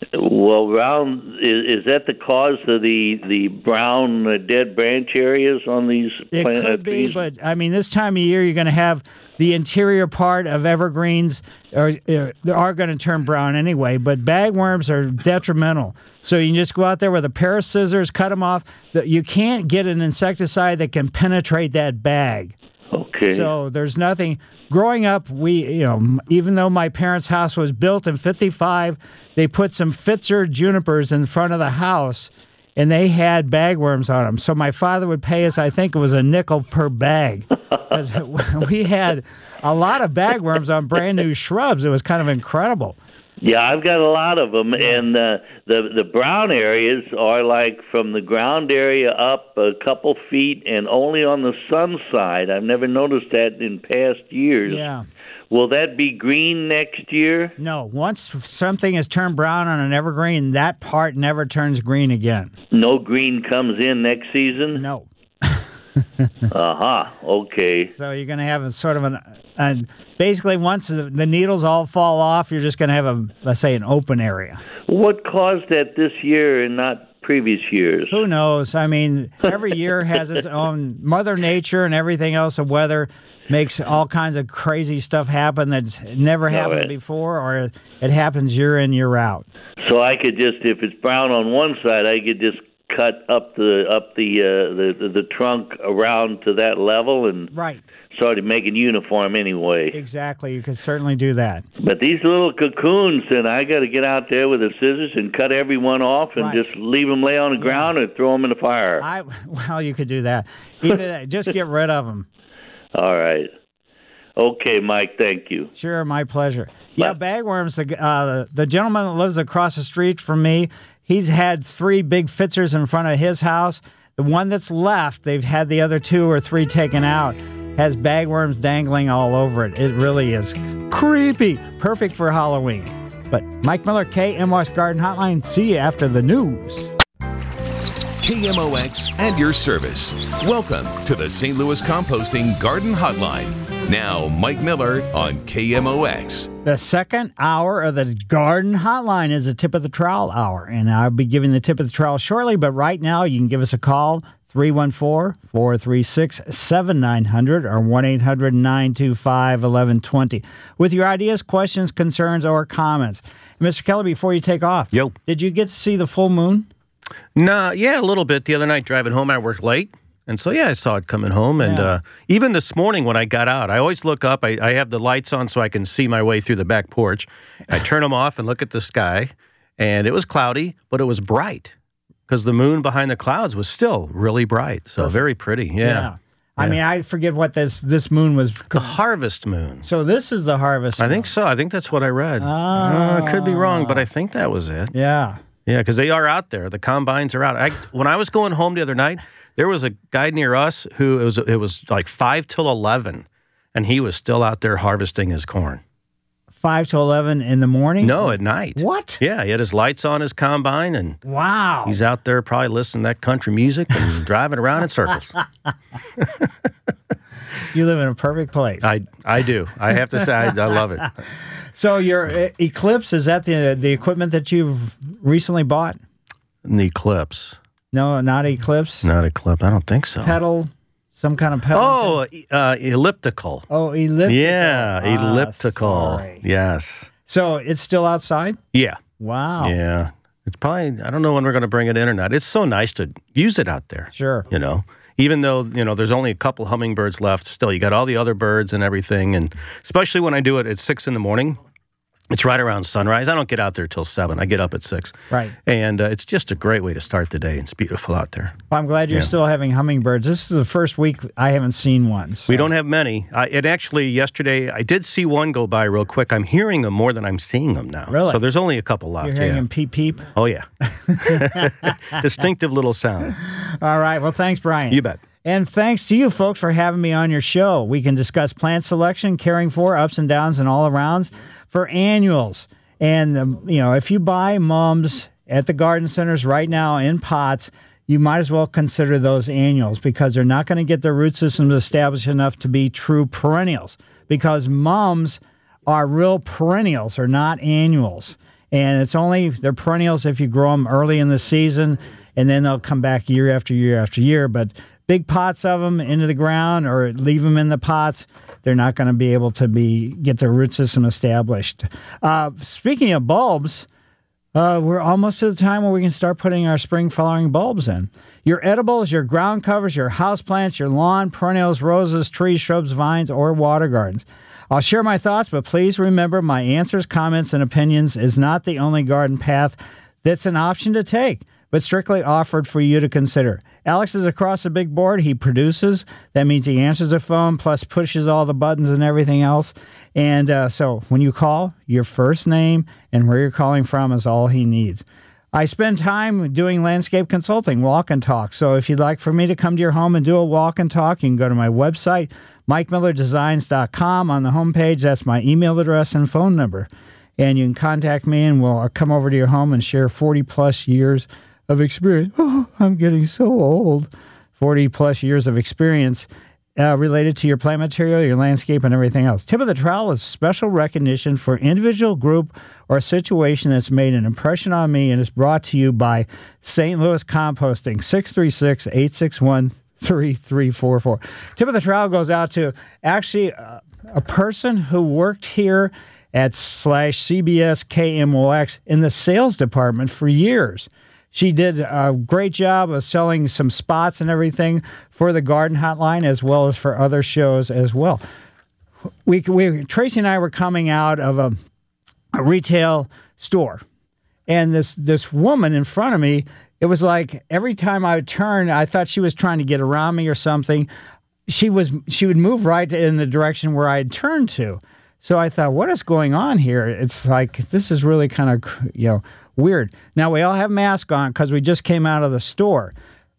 Well, round is, is that the cause of the the brown uh, dead branch areas on these It plant, could uh, be, trees? but I mean, this time of year, you're going to have the interior part of evergreens are, uh, they are going to turn brown anyway, but bagworms are detrimental. So you can just go out there with a pair of scissors, cut them off. You can't get an insecticide that can penetrate that bag. Okay. So there's nothing. Growing up, we, you know, even though my parents' house was built in fifty-five, they put some Pfizer junipers in front of the house, and they had bagworms on them. So my father would pay us, I think it was a nickel per bag, because we had a lot of bagworms on brand new shrubs. It was kind of incredible. Yeah, I've got a lot of them, and uh, the the brown areas are like from the ground area up a couple feet, and only on the sun side. I've never noticed that in past years. Yeah. will that be green next year? No. Once something is turned brown on an evergreen, that part never turns green again. No green comes in next season? No. Aha, uh-huh. Okay. So you're going to have a sort of an, an basically once the, the needles all fall off, you're just going to have a, let's say, an open area. What caused that this year and not previous years? Who knows? I mean, every year has its own Mother Nature and everything else. The weather makes all kinds of crazy stuff happen that's never happened right. before, or it happens year in, year out. So I could just, if it's brown on one side, I could just cut up the up the, uh, the, the the trunk around to that level and right. started making uniform anyway. Exactly, you could certainly do that. But these little cocoons, then I got to get out there with the scissors and cut every one off and right. just leave them lay on the yeah. ground and throw them in the fire. I well, you could do that. Either just get rid of them. All right. Okay, Mike. Thank you. Sure, my pleasure. Yeah, bagworms. The uh, the gentleman that lives across the street from me. He's had three big Fitzers in front of his house. The one that's left, they've had the other two or three taken out, has bagworms dangling all over it. It really is creepy. Perfect for Halloween. But Mike Miller, K M O X Garden Hotline. See you after the news. K M O X and your service. Welcome to the Saint Louis Composting Garden Hotline. Now, Mike Miller on K M O X. The second hour of the Garden Hotline is the tip of the trowel hour, and I'll be giving the tip of the trowel shortly, but right now you can give us a call, three one four, four three six, seven nine zero zero or one eight hundred, nine two five, one one two zero with your ideas, questions, concerns, or comments. Mister Kelly, before you take off, Yo. did you get to see the full moon? Nah, yeah, a little bit. The other night driving home, I worked late. And so, yeah, I saw it coming home. And Yeah. uh, even this morning when I got out, I always look up. I, I have the lights on so I can see my way through the back porch. I turn them off and look at the sky. And it was cloudy, but it was bright because the moon behind the clouds was still really bright. So very pretty. Yeah. Yeah. I mean, I forget what this this moon was. The harvest moon. So this is the harvest I moon. think so. I think that's what I read. Oh. Uh, I could be wrong, but I think that was it. Yeah. Yeah, because they are out there. The combines are out. I, when I was going home the other night, there was a guy near us who it was it was like five till eleven, and he was still out there harvesting his corn. Five to eleven in the morning? No, at night. What? Yeah, he had his lights on his combine, and wow, he's out there probably listening to that country music and driving around in circles. You live in a perfect place. I I do. I have to say, I, I love it. So your uh, Eclipse, is that the the equipment that you've recently bought? An Eclipse. No, not Eclipse. Not Eclipse. I don't think so. Pedal, some kind of pedal. Oh, uh, elliptical. Oh, elliptical. Yeah, Ah, elliptical. sorry. Yes. So it's still outside? Yeah. Wow. Yeah. It's probably, I don't know when we're going to bring it in or not. It's so nice to use it out there. Sure. You know, even though, you know, there's only a couple hummingbirds left, still, you got all the other birds and everything. And especially when I do it at six in the morning, it's right around sunrise. I don't get out there till seven. I get up at six. Right. And uh, it's just a great way to start the day. It's beautiful out there. Well, I'm glad you're Yeah. still having hummingbirds. This is the first week I haven't seen one. So. We don't have many. I, and actually, yesterday, I did see one go by real quick. I'm hearing them more than I'm seeing them now. Really? So there's only a couple left. You're hearing yeah. them peep peep? Oh, yeah. Distinctive little sound. All right. Well, thanks, Brian. You bet. And thanks to you folks for having me on your show. We can discuss plant selection, caring for, ups and downs, and all arounds for annuals. And, um, you know, if you buy mums at the garden centers right now in pots, you might as well consider those annuals because they're not going to get their root systems established enough to be true perennials because mums are real perennials, are not annuals. And it's only, they're perennials if you grow them early in the season, and then they'll come back year after year after year. But big pots of them into the ground or leave them in the pots, they're not going to be able to be get their root system established. Uh, speaking of bulbs, uh, we're almost to the time where we can start putting our spring flowering bulbs in. Your edibles, your ground covers, your houseplants, your lawn, perennials, roses, trees, shrubs, vines, or water gardens. I'll share my thoughts, but please remember my answers, comments, and opinions is not the only garden path that's an option to take, but strictly offered for you to consider. Alex is across the big board. He produces. That means he answers the phone, plus pushes all the buttons and everything else. And uh, so when you call, your first name and where you're calling from is all he needs. I spend time doing landscape consulting, walk and talk. So if you'd like for me to come to your home and do a walk and talk, you can go to my website, mike miller designs dot com. On the homepage, that's my email address and phone number. And you can contact me, and we'll come over to your home and share forty-plus years of experience. Oh, I'm getting so old. forty-plus years of experience uh, related to your plant material, your landscape, and everything else. Tip of the trowel is special recognition for individual, group, or situation that's made an impression on me and is brought to you by Saint Louis Composting, six three six, eight six one, three three four four. Tip of the trowel goes out to actually uh, a person who worked here at slash C B S K M O X in the sales department for years. She did a great job of selling some spots and everything for the Garden Hotline as well as for other shows as well. We, we Tracy and I were coming out of a, a retail store, and this this woman in front of me, it was like every time I would turn, I thought she was trying to get around me or something. She was she would move right in the direction where I had turned to. So I thought, what is going on here? It's like, this is really kind of, you know, weird. Now, we all have masks on because we just came out of the store.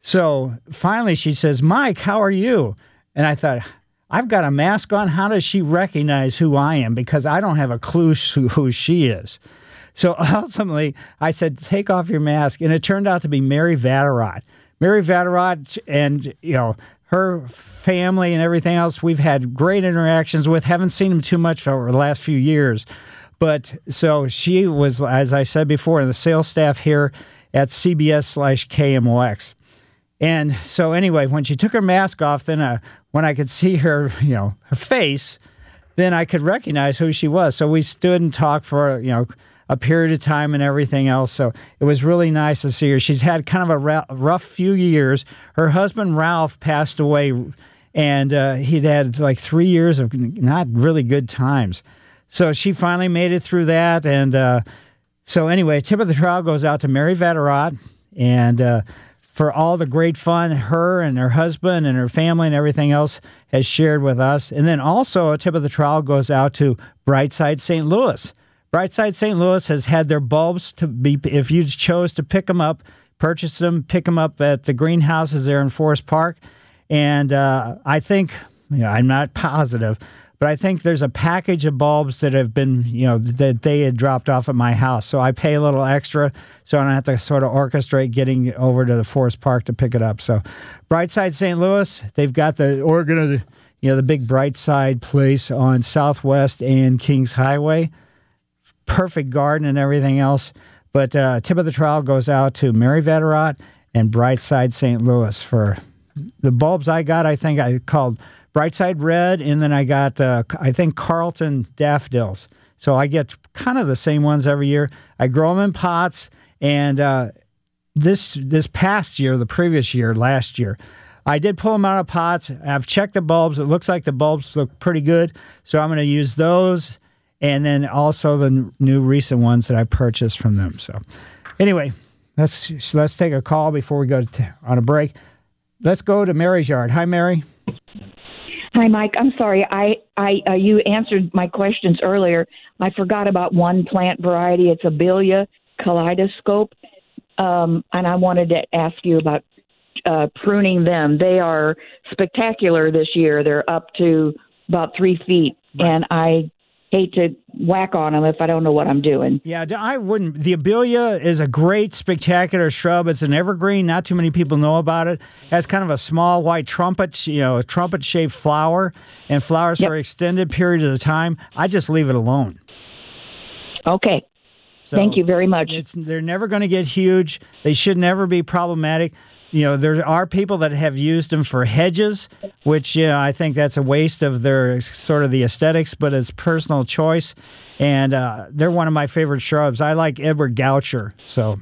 So finally she says, Mike, how are you? And I thought, I've got a mask on. How does she recognize who I am? Because I don't have a clue who she is. So ultimately, I said, take off your mask. And it turned out to be Mary Vatterott. Mary Vatterott and, you know, her family and everything else, we've had great interactions with. Haven't seen them too much over the last few years. But so she was, as I said before, in the sales staff here at C B S slash K M O X. And so anyway, when she took her mask off, then uh, when I could see her, you know, her face, then I could recognize who she was. So we stood and talked for, you know, a period of time and everything else. So it was really nice to see her. She's had kind of a rough few years. Her husband, Ralph, passed away, and uh, he'd had like three years of not really good times. So she finally made it through that. And uh, so anyway, tip of the trowel goes out to Mary Vatterott, and uh, for all the great fun her and her husband and her family and everything else has shared with us. And then also a tip of the trowel goes out to Brightside Saint Louis. Brightside Saint Louis has had their bulbs to be, if you chose to pick them up, purchase them, pick them up at the greenhouses there in Forest Park. And uh, I think, you know, I'm not positive, but I think there's a package of bulbs that have been, you know, that they had dropped off at my house. So I pay a little extra, so I don't have to sort of orchestrate getting over to the Forest Park to pick it up. So Brightside Saint Louis, they've got the Oregon of the, you know, the big Brightside place on Southwest and Kings Highway. Perfect garden and everything else. But uh, tip of the trowel goes out to Mary Vatterott and Brightside Saint Louis for the bulbs I got. I think I called Brightside Red, and then I got, uh, I think, Carlton Daffodils. So I get kind of the same ones every year. I grow them in pots, and uh, this this past year, the previous year, last year, I did pull them out of pots. I've checked the bulbs. It looks like the bulbs look pretty good, so I'm going to use those. And then also the new recent ones that I purchased from them. So anyway, let's let's take a call before we go to, on a break. Let's go to Mary's yard. Hi, Mary. Hi, Mike. I'm sorry. I, I uh, you answered my questions earlier. I forgot about one plant variety. It's Abelia kaleidoscope. Um, and I wanted to ask you about uh, pruning them. They are spectacular this year. They're up to about three feet. Right. And I hate to whack on them if I don't know what I'm doing. Yeah, I wouldn't. The Abelia is a great, spectacular shrub. It's an evergreen. Not too many people know about it. It has kind of a small white trumpet, you know, a trumpet-shaped flower, and flowers yep. for extended periods of time. I just leave it alone. Okay. So thank you very much. It's, they're never going to get huge. They should never be problematic. You know, there are people that have used them for hedges, which, you know, I think that's a waste of their sort of the aesthetics, but it's personal choice. And uh, they're one of my favorite shrubs. I like Edward Goucher. So,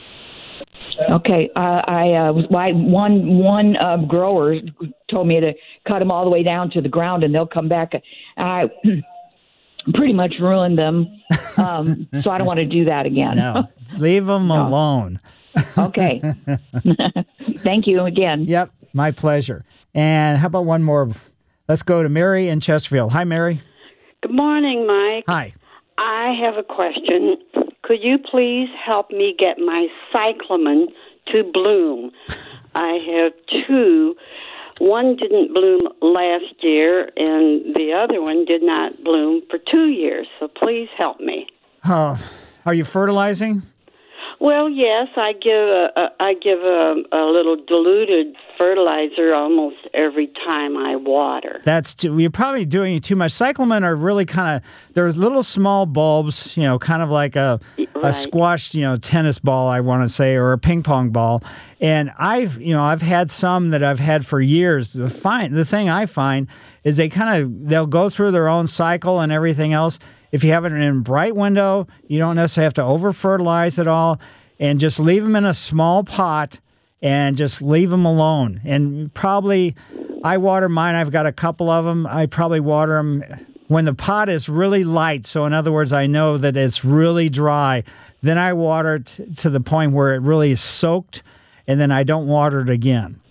okay, uh, I uh, why one one uh, grower told me to cut them all the way down to the ground, and they'll come back. I pretty much ruined them, um, so I don't want to do that again. No, leave them no. alone. Okay. Thank you again. Yep, my pleasure. And how about one more? Let's go to Mary in Chesterfield. Hi, Mary. Good morning, Mike. Hi. I have a question. could you please help me get my cyclamen to bloom? I have two. One didn't bloom last year, and the other one did not bloom for two years. So please help me. Oh, are you fertilizing? Well, yes, I give a, a I give a, a little diluted fertilizer almost every time I water. That's too, you're probably doing too much. Cyclamen are really kind of, they're little small bulbs, you know, kind of like a right. a squashed, you know, tennis ball, I want to say, or a ping pong ball. And I've, you know, I've had some that I've had for years. The fine, the thing I find is they kind of, they'll go through their own cycle and everything else. If you have it in a bright window, you don't necessarily have to over-fertilize at all, and just leave them in a small pot and just leave them alone. And probably, I water mine. I've got a couple of them. I probably water them when the pot is really light. So in other words, I know that it's really dry. Then I water it to the point where it really is soaked, and then I don't water it again.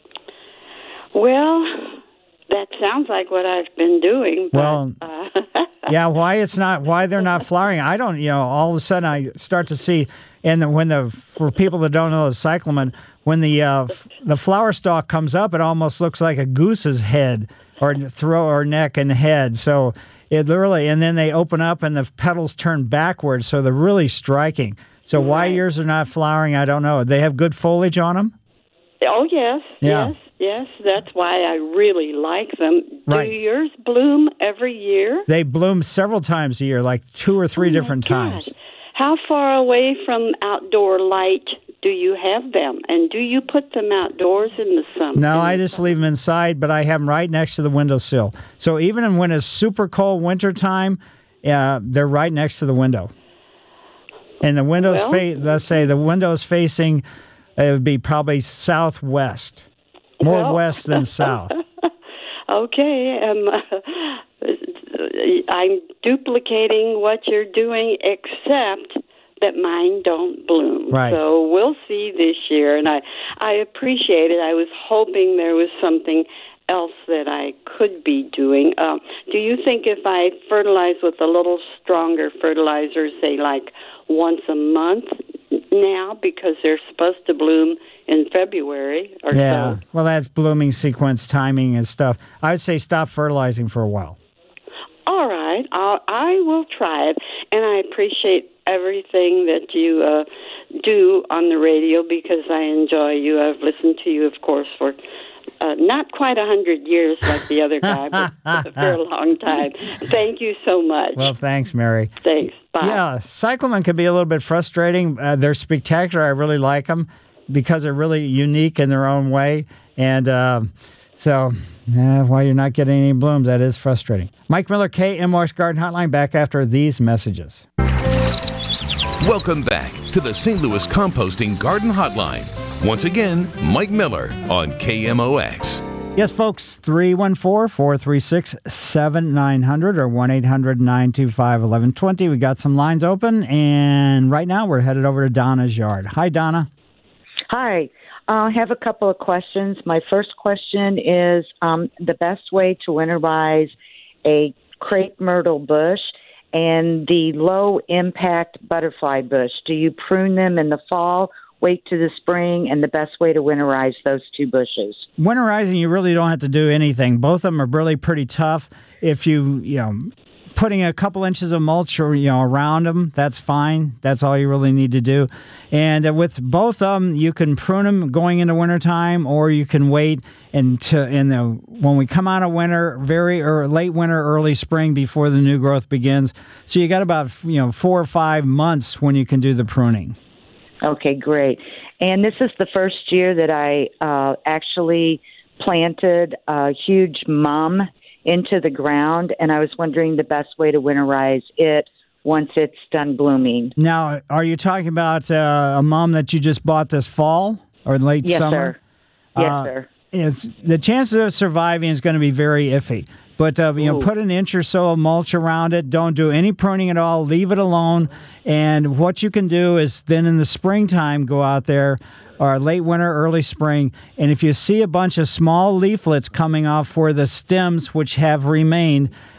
Well, that sounds like what I've been doing. But, well, uh, yeah, why it's not, why they're not flowering, I don't, you know, all of a sudden I start to see, and the, when the, for people that don't know the cyclamen, when the uh, f- the flower stalk comes up, it almost looks like a goose's head or throat or neck and head. So it really, and then they open up and the petals turn backwards, so they're really striking. So right. why yours are not flowering, I don't know. They have good foliage on them? Oh, yes, yeah. yes. Yes, that's why I really like them. Right. Do yours bloom every year? They bloom several times a year, like two or three oh different God. times. How far away from outdoor light do you have them? And do you put them outdoors in the summer? No, I just leave them inside, but I have them right next to the windowsill. So even when it's super cold wintertime, uh, they're right next to the window. And the window's, well, fa- let's say the window's facing, it would be probably southwest. More well, west than south. Okay. Um, uh, I'm duplicating what you're doing, except that mine don't bloom. Right. So we'll see this year, and I, I appreciate it. I was hoping there was something else that I could be doing. Um, do you think if I fertilize with a little stronger fertilizer, say like once a month now, because they're supposed to bloom in February or yeah. so? Well, that's blooming sequence timing and stuff. I would say stop fertilizing for a while. All right. I'll, I will try it, and I appreciate everything that you uh, do on the radio because I enjoy you. I've listened to you, of course, for uh, not quite a hundred years like the other guy, but for a long time. Thank you so much. Well, thanks, Mary. Thanks. Bye. Yeah, cyclamen can be a little bit frustrating. Uh, they're spectacular. I really like them because they're really unique in their own way. And uh, so uh, while you're not getting any blooms, that is frustrating. Mike Miller, K M O X Garden Hotline, back after these messages. Welcome back to the Saint Louis Composting Garden Hotline. Once again, Mike Miller on K M O X. Yes, folks, three one four, four three six, seven nine zero zero or one eight hundred, nine two five, one one two zero. We got some lines open, and right now we're headed over to Donna's yard. Hi, Donna. Hi. Uh, I have a couple of questions. My first question is um, the best way to winterize a crepe myrtle bush and the low-impact butterfly bush. Do you prune them in the fall, wait to the spring, and the best way to winterize those two bushes? Winterizing, you really don't have to do anything. Both of them are really pretty tough. If you, you know, putting a couple inches of mulch or, you know, around them, that's fine. That's all you really need to do. And uh, with both of them, you can prune them going into wintertime, or you can wait until in the when we come out of winter, very or late winter, early spring before the new growth begins. So you got about, you know, four or five months when you can do the pruning. Okay, great. And this is the first year that I uh, actually planted a huge mum into the ground, and I was wondering the best way to winterize it once it's done blooming. Now, are you talking about uh, a mum that you just bought this fall or late yes, summer? Sir. Yes, uh, sir. It's, the chances of surviving is going to be very iffy. But, uh, you know, put an inch or so of mulch around it. Don't do any pruning at all. Leave it alone. And what you can do is then in the springtime, go out there, or late winter, early spring, and if you see a bunch of small leaflets coming off for the stems which have remained,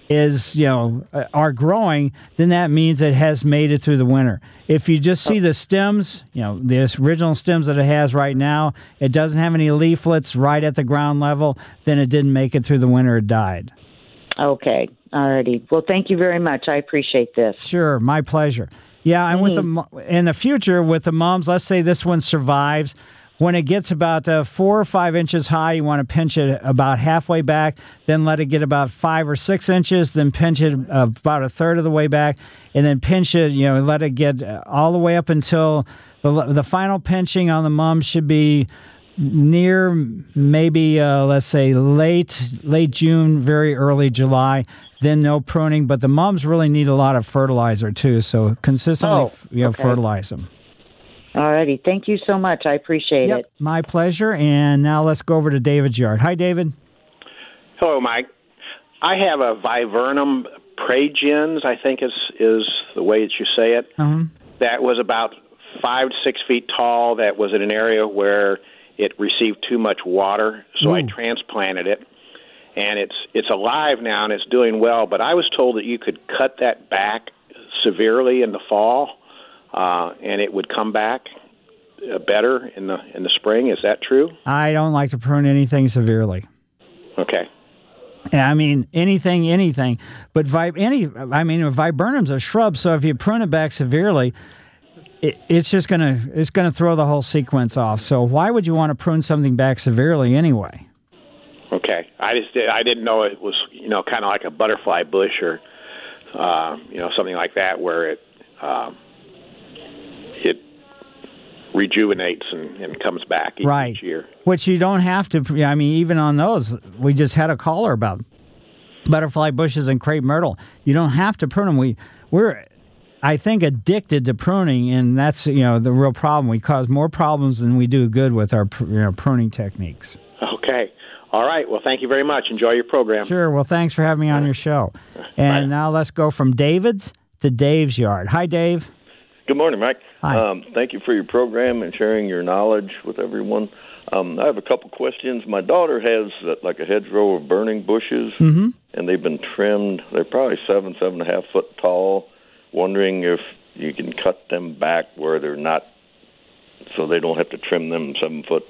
is, you know, are growing, then that means it has made it through the winter. If you just see the stems, you know, the original stems that it has right now, it doesn't have any leaflets right at the ground level, then it didn't make it through the winter, it died. Okay. Alrighty. Well, thank you very much. I appreciate this. Sure, my pleasure. Yeah, and mm-hmm. with the in the future with the mums, let's say this one survives. When it gets about uh, four or five inches high, you want to pinch it about halfway back, then let it get about five or six inches, then pinch it uh, about a third of the way back, and then pinch it, you know, let it get all the way up until the, the final pinching on the mum should be near maybe, uh, let's say, late late June, very early July. Then no pruning, but the mums really need a lot of fertilizer too, so consistently oh, you know, okay. fertilize them. All righty. Thank you so much. I appreciate yep, it. My pleasure. And now let's go over to David's yard. Hi, David. Hello, Mike. I have a viburnum praegens, I think is is the way that you say it. Uh-huh. That was about five to six feet tall. That was in an area where it received too much water, so Ooh. I transplanted it. And it's it's alive now and it's doing well. But I was told that you could cut that back severely in the fall. Uh, and it would come back uh, better in the in the spring. Is that true? I don't like to prune anything severely. Okay. I mean anything, anything. But vi- any, I mean, viburnum's a shrub, so if you prune it back severely, it, it's just gonna it's gonna throw the whole sequence off. So why would you want to prune something back severely anyway? Okay. I just did, I didn't know it was you know kind of like a butterfly bush or uh, you know something like that where it. Um, it rejuvenates and, and comes back each, right. each year. Which you don't have to, I mean, even on those, we just had a caller about butterfly bushes and crepe myrtle. You don't have to prune them. We, we're, I think, addicted to pruning, and that's, you know, the real problem. We cause more problems than we do good with our you know, pruning techniques. Okay. All right. Well, thank you very much. Enjoy your program. Sure. Well, thanks for having me on your show. And Bye. Now let's go from David's to Dave's yard. Hi, Dave. Good morning, Mike. Hi. Um, thank you for your program and sharing your knowledge with everyone. Um, I have a couple questions. My daughter has uh, like a hedgerow of burning bushes, mm-hmm. and they've been trimmed. They're probably seven, seven and a half foot tall. Wondering if you can cut them back where they're not, so they don't have to trim them seven foot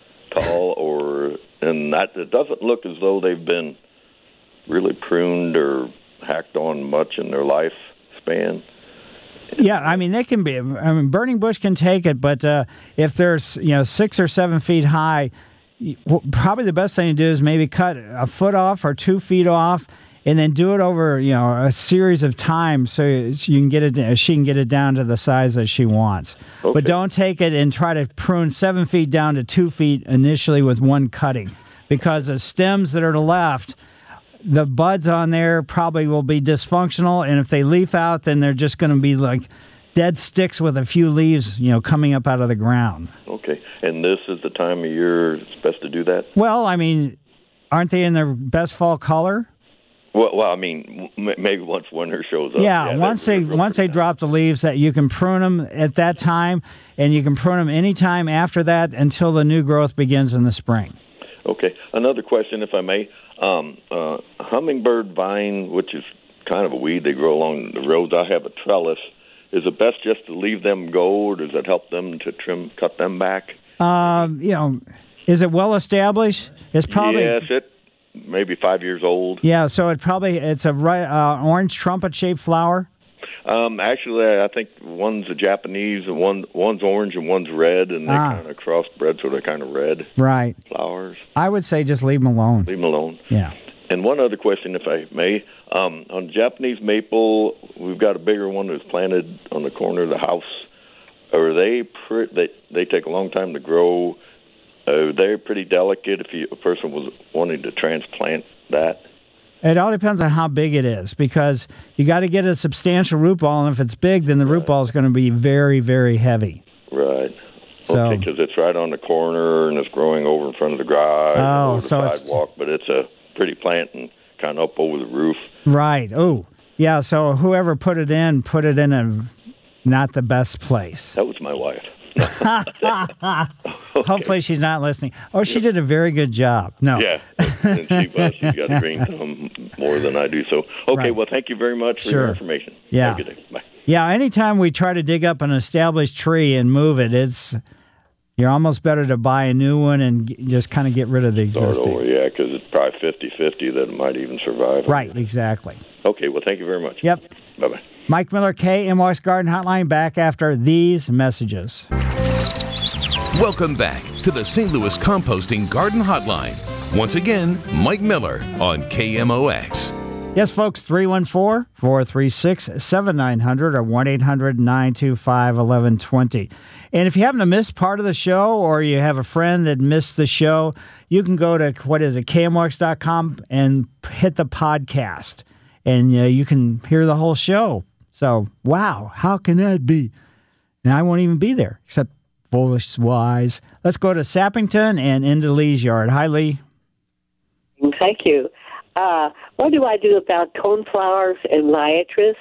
tall, or and that it doesn't look as though they've been really pruned or hacked on much in their lifespan. Yeah, I mean, they can be. I mean, burning bush can take it, but uh, if there's, you know, six or seven feet high, probably the best thing to do is maybe cut a foot off or two feet off, and then do it over, you know, a series of times so you can get it. She can get it down to the size that she wants. Okay. But don't take it and try to prune seven feet down to two feet initially with one cutting, because the stems that are left, the buds on there probably will be dysfunctional, and if they leaf out, then they're just going to be like dead sticks with a few leaves, you know, coming up out of the ground. Okay, and this is the time of year it's best to do that? Well, I mean, aren't they in their best fall color? Well, well I mean, m- maybe once winter shows up. Yeah, yeah once they once they drop the leaves, that you can prune them at that time, and you can prune them anytime after that until the new growth begins in the spring. Okay, another question, if I may. Um, uh, hummingbird vine, which is kind of a weed, they grow along the roads. I have a trellis. Is it best just to leave them go, or does it help them to trim, cut them back? Um, you know, is it well established? It's probably yes, it maybe five years old. Yeah, so it probably it's a uh, orange trumpet shaped flower. Um, actually, I think one's a Japanese and one one's orange and one's red, and they ah. kind of crossbred, so they're kind of red. Right. Flowers. I would say just leave them alone. Leave them alone. Yeah. And one other question, if I may. Um, on Japanese maple, we've got a bigger one that's planted on the corner of the house. Are they pre- they they take a long time to grow? Are they pretty delicate if you, a person was wanting to transplant that? It all depends on how big it is, because you got to get a substantial root ball, and if it's big, then the root ball is going to be very, very heavy. Right. So, okay, because it's right on the corner and it's growing over in front of the garage, oh, over the so sidewalk, it's, but it's a pretty plant and kind of up over the roof. Right. Oh, yeah. So whoever put it in, put it in a not the best place. That was my wife. Okay. Hopefully she's not listening. Oh, she did a very good job. No. Yeah, and she was. She got a green thumb more than I do. So, okay, Right. well, thank you very much for Sure. your information. Yeah. Have a good day. Bye. Yeah, anytime we try to dig up an established tree and move it, it's you're almost better to buy a new one and g- just kind of get rid of the Start existing. over, yeah, because it's probably fifty-fifty that it might even survive. Right, exactly. Okay, well, thank you very much. Yep. Bye-bye. Mike Miller, K M O X Garden Hotline, back after these messages. Welcome back to the Saint Louis Composting Garden Hotline. Once again, Mike Miller on K M O X. Yes, folks, three one four, four three six, seven nine zero zero or one eight hundred, nine two five, one one two zero. And if you happen to miss part of the show or you have a friend that missed the show, you can go to, what is it, K M O X dot com and hit the podcast. And uh, you can hear the whole show. So, wow, how can that be? And I won't even be there, except foolish wise. Let's go to Sappington and into Lee's yard. Hi, Lee. Thank you. Uh, what do I do about coneflowers and liatris?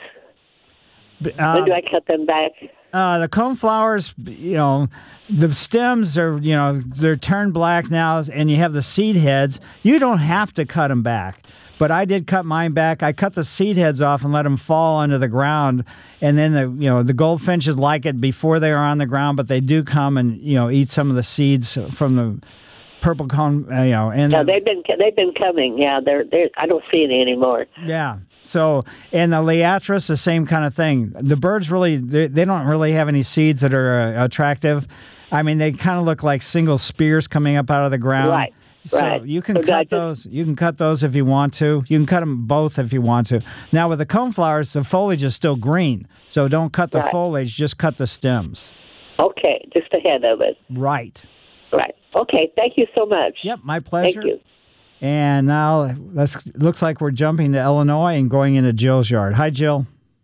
Uh, when do I cut them back? Uh, the coneflowers, you know, the stems are, you know, they're turned black now, and you have the seed heads. You don't have to cut them back, but I did cut mine back. I cut the seed heads off and let them fall onto the ground, and then the, you know, the goldfinches like it before they are on the ground, but they do come and, you know, eat some of the seeds from the purple cone, uh, you know, and No, the- they've been they've been coming. Yeah, they're they're. I don't see any anymore. Yeah. So, and the liatris, the same kind of thing. The birds really, they, they don't really have any seeds that are uh, attractive. I mean, they kind of look like single spears coming up out of the ground. Right, So right. you can So do I cut those. You can cut those if you want to. You can cut them both if you want to. Now with the coneflowers, the foliage is still green, so don't cut the Right. foliage. Just cut the stems. Okay, just ahead of it. Right. Right. Okay. Thank you so much. Yep, my pleasure. Thank you. And now let's looks like we're jumping to Illinois and going into Jill's yard. Hi, Jill.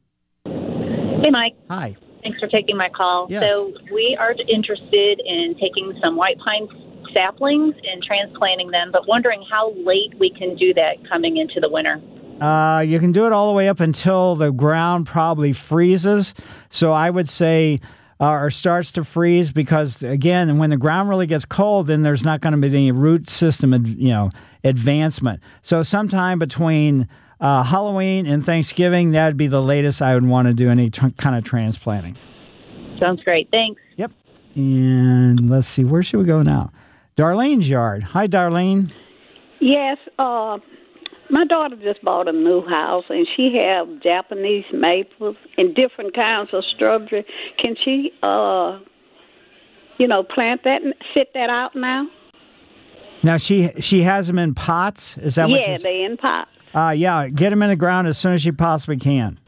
Hey, Mike. Hi. Thanks for taking my call. Yes. So we are interested in taking some white pine saplings and transplanting them, but wondering how late we can do that coming into the winter. Uh, you can do it all the way up until the ground probably freezes. So I would say, uh, or starts to freeze, because again, when the ground really gets cold, then there's not going to be any root system, ad- you know, advancement. So sometime between uh, Halloween and Thanksgiving, that'd be the latest I would want to do any tr- kind of transplanting. Sounds great. Thanks. Yep. And let's see, where should we go now? Darlene's yard. Hi, Darlene. Yes, uh, my daughter just bought a new house, and she have Japanese maples and different kinds of strawberry. Can she, uh, you know, plant that and sit that out now? Now she she has them in pots. Is that what yeah, you're they in pots. Uh, yeah, get them in the ground as soon as you possibly can.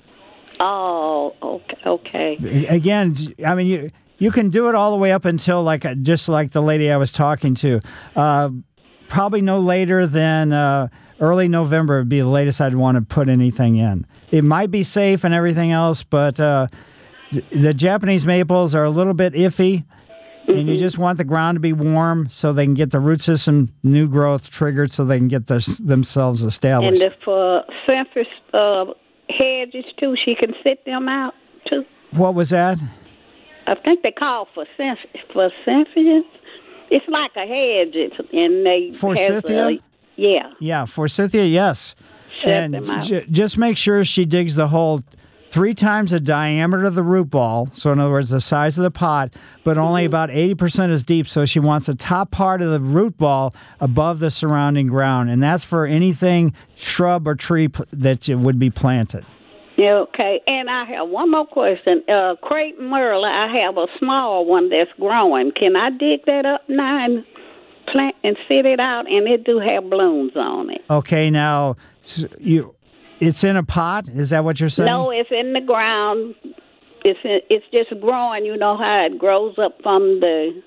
Oh, okay, okay. Again, I mean, you you can do it all the way up until like a, just like the lady I was talking to. Uh, probably no later than uh, early November would be the latest I'd want to put anything in. It might be safe and everything else, but uh, th- the Japanese maples are a little bit iffy. And you just want the ground to be warm so they can get the root system new growth triggered so they can get this, themselves And established. if uh, Memphis uh, hedges too, she can sit them out too. What was that? I think they call for for Forsythia. It's like a hedge, it's, and they Forsythia? Has a, yeah. Yeah, Forsythia, yes. Set and them out. j- just make sure she digs the hole three times the diameter of the root ball, so in other words, the size of the pot, but only about eighty percent is deep, so she wants the top part of the root ball above the surrounding ground, and that's for anything shrub or tree p- that you- would be planted. Yeah, okay. And I have one more question. Uh, crepe myrtle, I have a small one that's growing. Can I dig that up now and plant and sit it out? And it do have blooms on it. Okay, now, s- you, it's in a pot? Is that what you're saying? No, it's in the ground. It's in, it's just growing. You know how it grows up from the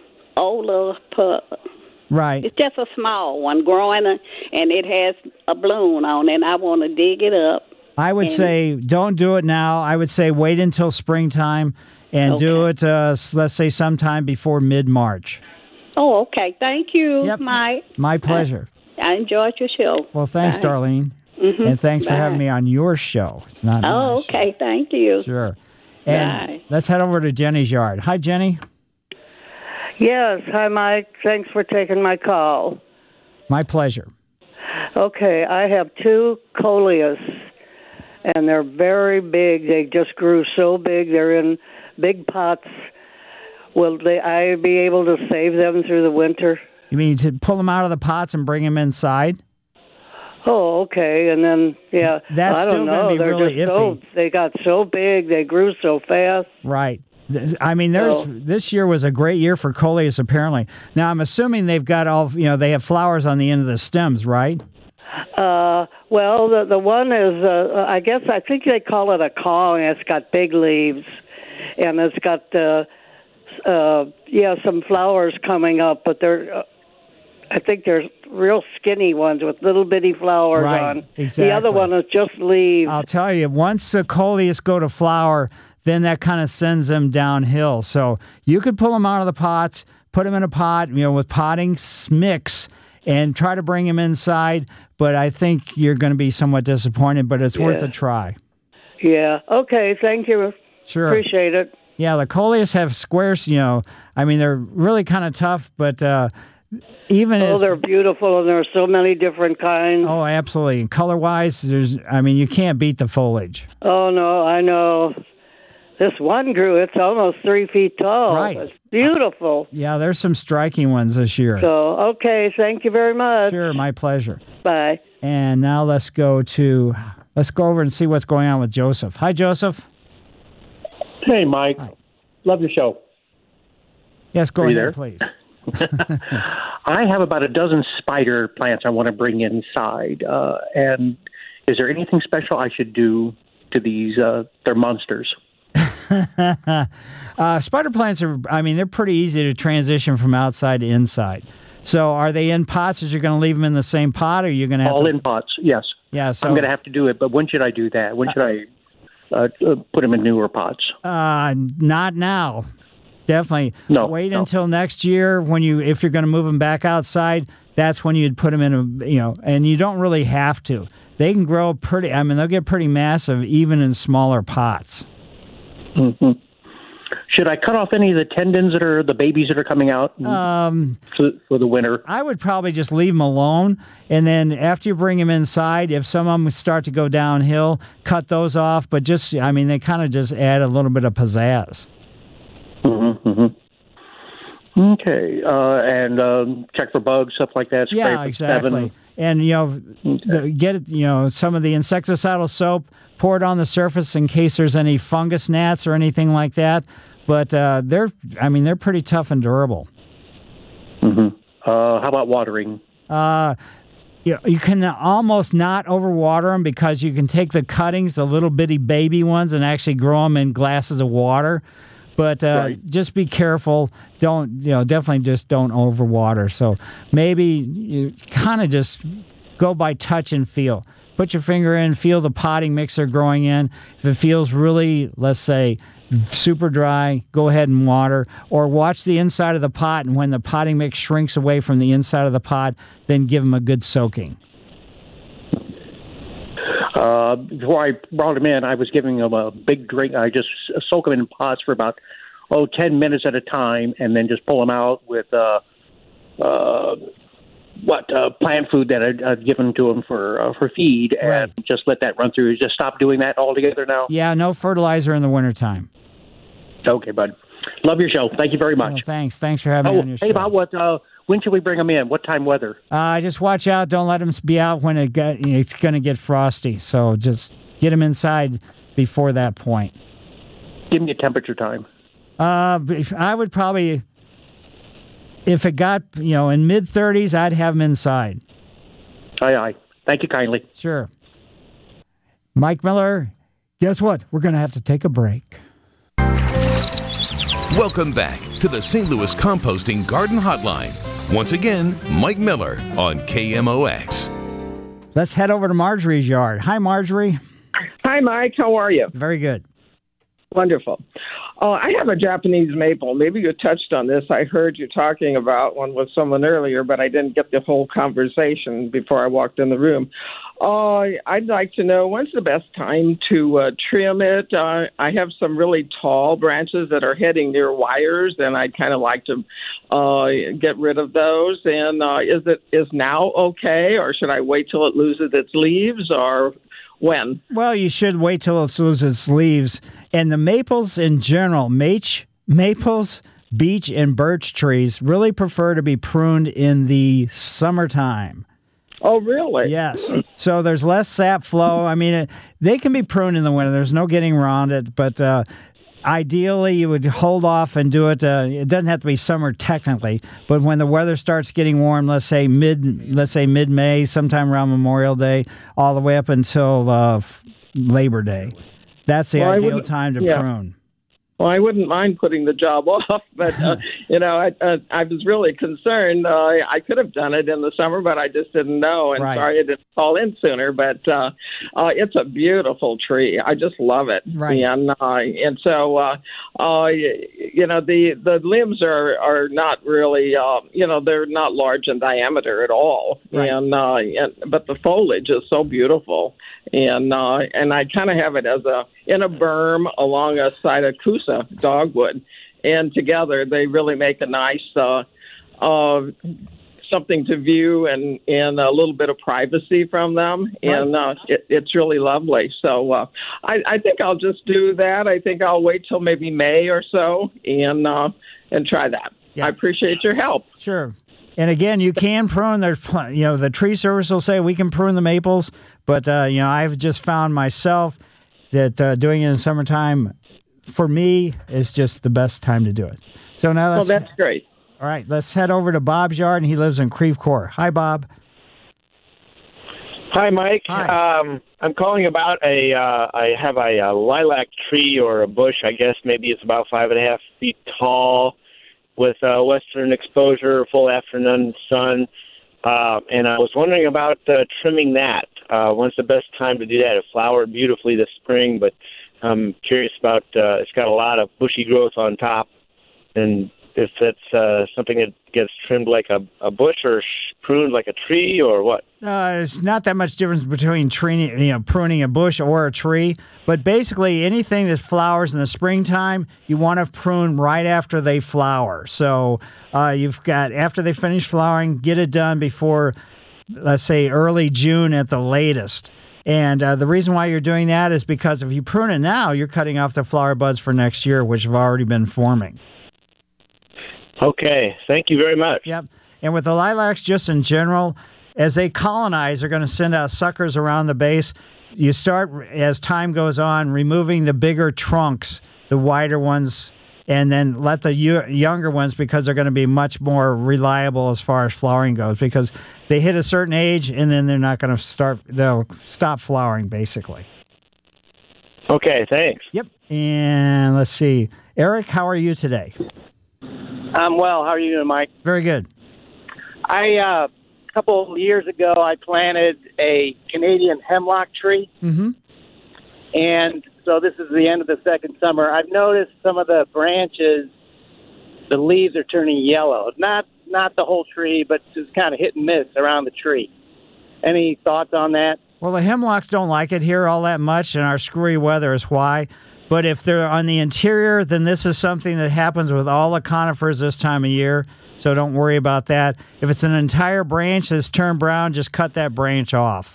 older pot. Right. It's just a small one growing, uh, and it has a bloom on it. And I want to dig it up. I would And- say don't do it now. I would say wait until springtime and do it, uh, s- let's say, sometime before mid-March. Oh, okay. Thank you, Mike. My pleasure. I enjoyed your show. Well, thanks, Bye. Darlene. Mhm. And thanks for Bye. having me on your show. It's not Oh, okay. Thank you. Sure. And Bye. let's head over to Jenny's yard. Hi, Jenny. Yes. Hi, Mike. Thanks for taking my call. My pleasure. Okay, I have two coleus, and they're very big. They just grew so big. They're in big pots. Will they, I be able to save them through the winter? You mean to pull them out of the pots and bring them inside? Oh, okay. And then, yeah, That's I don't still know. gonna be They're really just so, iffy. they got so big. They grew so fast. Right. I mean, there's So- this year was a great year for coleus, apparently. Now, I'm assuming they've got all, you know, they have flowers on the end of the stems, right? Uh, well, the the one is, uh, I guess, I think they call it a caw, and it's got big leaves, and it's got, uh, uh, yeah, some flowers coming up, but they're, uh, I think there's real skinny ones with little bitty flowers Right, on. exactly. The other one is just leaves. I'll tell you, once the coleus go to flower, then that kind of sends them downhill. So you could pull them out of the pots, put them in a pot, you know, with potting mix, and try to bring them inside. But I think you're going to be somewhat disappointed, but it's worth Yeah. a try. Yeah. Okay. Thank you. Sure. Appreciate it. Yeah, the coleus have squares, you know, I mean, they're really kind of tough, but uh, even Oh, as... they're beautiful, and there are so many different kinds. Oh, absolutely. Color-wise, there's, I mean, you can't beat the foliage. Oh, no, I know. This one grew, it's almost three feet tall. Right. It's beautiful. Yeah, there's some striking ones this year. So, okay, thank you very much. Sure, my pleasure. Bye. And now let's go to, let's go over and see what's going on with Joseph. Hi, Joseph. Hey, Mike. Love your show. Yes, go Are you ahead, there? please. I have about a dozen spider plants I want to bring inside. Uh, and is there anything special I should do to these? Uh, they're monsters. uh, spider plants are, I mean, they're pretty easy to transition from outside to inside. So are they in pots? Is you're going to leave them in the same pot, or you're going to have All to... in pots, yes. Yeah, so... I'm going to have to do it, but when should I do that? When should I uh, uh, put them in newer pots? Uh, not now. Definitely. No, Wait no. until next year when you, if you're going to move them back outside. That's when you'd put them in a, you know, and you don't really have to. They can grow pretty. I mean, they'll get pretty massive even in smaller pots. Mm-hmm. Should I cut off any of the tendons that are the babies that are coming out um, for, for the winter? I would probably just leave them alone, and then after you bring them inside, if some of them start to go downhill, cut those off. But just, I mean, they kind of just add a little bit of pizzazz. Mm-hmm, mm-hmm. Okay, uh, and um, check for bugs, stuff like that. Spray Yeah, for exactly. seven. And you know, the, get it. You know, some of the insecticidal soap, pour it on the surface in case there's any fungus gnats or anything like that. But uh, they're, I mean, they're pretty tough and durable. Mm-hmm. Uh, how about watering? Uh, you, you can almost not overwater them because you can take the cuttings, the little bitty baby ones, and actually grow them in glasses of water. But uh, Right. just be careful. Don't, you know, definitely just don't overwater. So maybe you kind of just go by touch and feel. Put your finger in, feel the potting mixer growing in. If it feels really, let's say, super dry, go ahead and water. Or watch the inside of the pot, and when the potting mix shrinks away from the inside of the pot, then give them a good soaking. Uh, before I brought them in, I was giving them a big drink. I just soak them in pots for about, oh, ten minutes at a time, and then just pull them out with uh, uh, what uh, plant food that I'd, I'd given to them for uh, for feed, and Right. just let that run through. Just stop doing that altogether now. Yeah, no fertilizer in the wintertime. Okay, bud. Love your show. Thank you very much. Well, thanks. Thanks for having me Oh, on your hey, show. about what? Uh, when should we bring them in? What time weather? Uh, just watch out. Don't let them be out when it get, it's going to get frosty. So just get them inside before that point. Give me a temperature time. Uh, if- I would probably, if it got, you know, in mid thirties, I'd have them inside. Aye, aye. Thank you kindly. Sure. Mike Miller, guess what? We're going to have to take a break. Welcome back to the Saint Louis Composting Garden Hotline. Once again, Mike Miller on K M O X. Let's head over to Marjorie's yard. Hi, Marjorie. Hi, Mike. How are you? Very good. Wonderful. Uh, I have a Japanese maple. Maybe you touched on this. I heard you talking about one with someone earlier, but I didn't get the whole conversation before I walked in the room. Uh, I'd like to know when's the best time to uh, trim it. Uh, I have some really tall branches that are heading near wires, and I'd kind of like to uh, get rid of those. And uh, is it is now okay, or should I wait till it loses its leaves, or when? Well, you should wait till it loses its leaves. And the maples in general, mach, maples, beech, and birch trees really prefer to be pruned in the summertime. Oh, really? Yes. So there's less sap flow. I mean, it, they can be pruned in the winter. There's no getting around it. But uh, ideally, you would hold off and do it. Uh, it doesn't have to be summer technically, but when the weather starts getting warm, let's say mid, let's say mid-May, sometime around Memorial Day, all the way up until uh, Labor Day. That's the well, ideal time to yeah. prune. Well, I wouldn't mind putting the job off, but, uh, you know, I, uh, I was really concerned. Uh, I could have done it in the summer, but I just didn't know, and right. sorry I didn't call in sooner. But uh, uh, it's a beautiful tree. I just love it. Right. And, uh, and so, uh, uh, you know, the, the limbs are, are not really, uh, you know, they're not large in diameter at all. Right. And, uh, and but the foliage is so beautiful. And uh, and I kind of have it as a in a berm along a side of Coosa dogwood, and together they really make a nice uh, uh, something to view and, and a little bit of privacy from them, and uh, it, it's really lovely. So uh, I, I think I'll just do that. I think I'll wait till maybe May or so and uh, and try that. Yeah. I appreciate your help. Sure. And again, you can prune. There's, pl- you know, the tree service will say we can prune the maples, but uh, you know, I've just found myself that uh, doing it in summertime, for me, is just the best time to do it. So now, let's, well, that's great. All right, let's head over to Bob's yard, and he lives in Creve Coeur. Hi, Bob. Hi, Mike. Hi. Um, I'm calling about a. Uh, I have a, a lilac tree or a bush. I guess maybe it's about five and a half feet tall, with uh, western exposure, full afternoon sun, uh, and I was wondering about uh, trimming that. Uh, when's the best time to do that? It flowered beautifully this spring, but I'm curious about. Uh, it's got a lot of bushy growth on top, and if that's uh, something that gets trimmed like a, a bush or sh- pruned like a tree or what? Uh, there's not that much difference between tree, you know, pruning a bush or a tree, but basically anything that flowers in the springtime, you want to prune right after they flower. So uh, you've got, after they finish flowering, get it done before, let's say, early June at the latest. And uh, the reason why you're doing that is because if you prune it now, you're cutting off the flower buds for next year, which have already been forming. Okay, thank you very much. Yep. And with the lilacs, just in general, as they colonize, they're going to send out suckers around the base. You start, as time goes on, removing the bigger trunks, the wider ones, and then let the u- younger ones, because they're going to be much more reliable as far as flowering goes, because they hit a certain age, and then they're not going to start, they'll stop flowering, basically. Okay, thanks. Yep. And let's see. Eric, how are you today? I'm well. How are you doing, Mike? Very good. I, uh, a couple of years ago, I planted a Canadian hemlock tree. Mm-hmm. And so this is the end of the second summer. I've noticed some of the branches, the leaves are turning yellow. Not not the whole tree, but just kind of hit and miss around the tree. Any thoughts on that? Well, the hemlocks don't like it here all that much, and our screwy weather is why. But if they're on the interior, then this is something that happens with all the conifers this time of year, so don't worry about that. If it's an entire branch that's turned brown, just cut that branch off.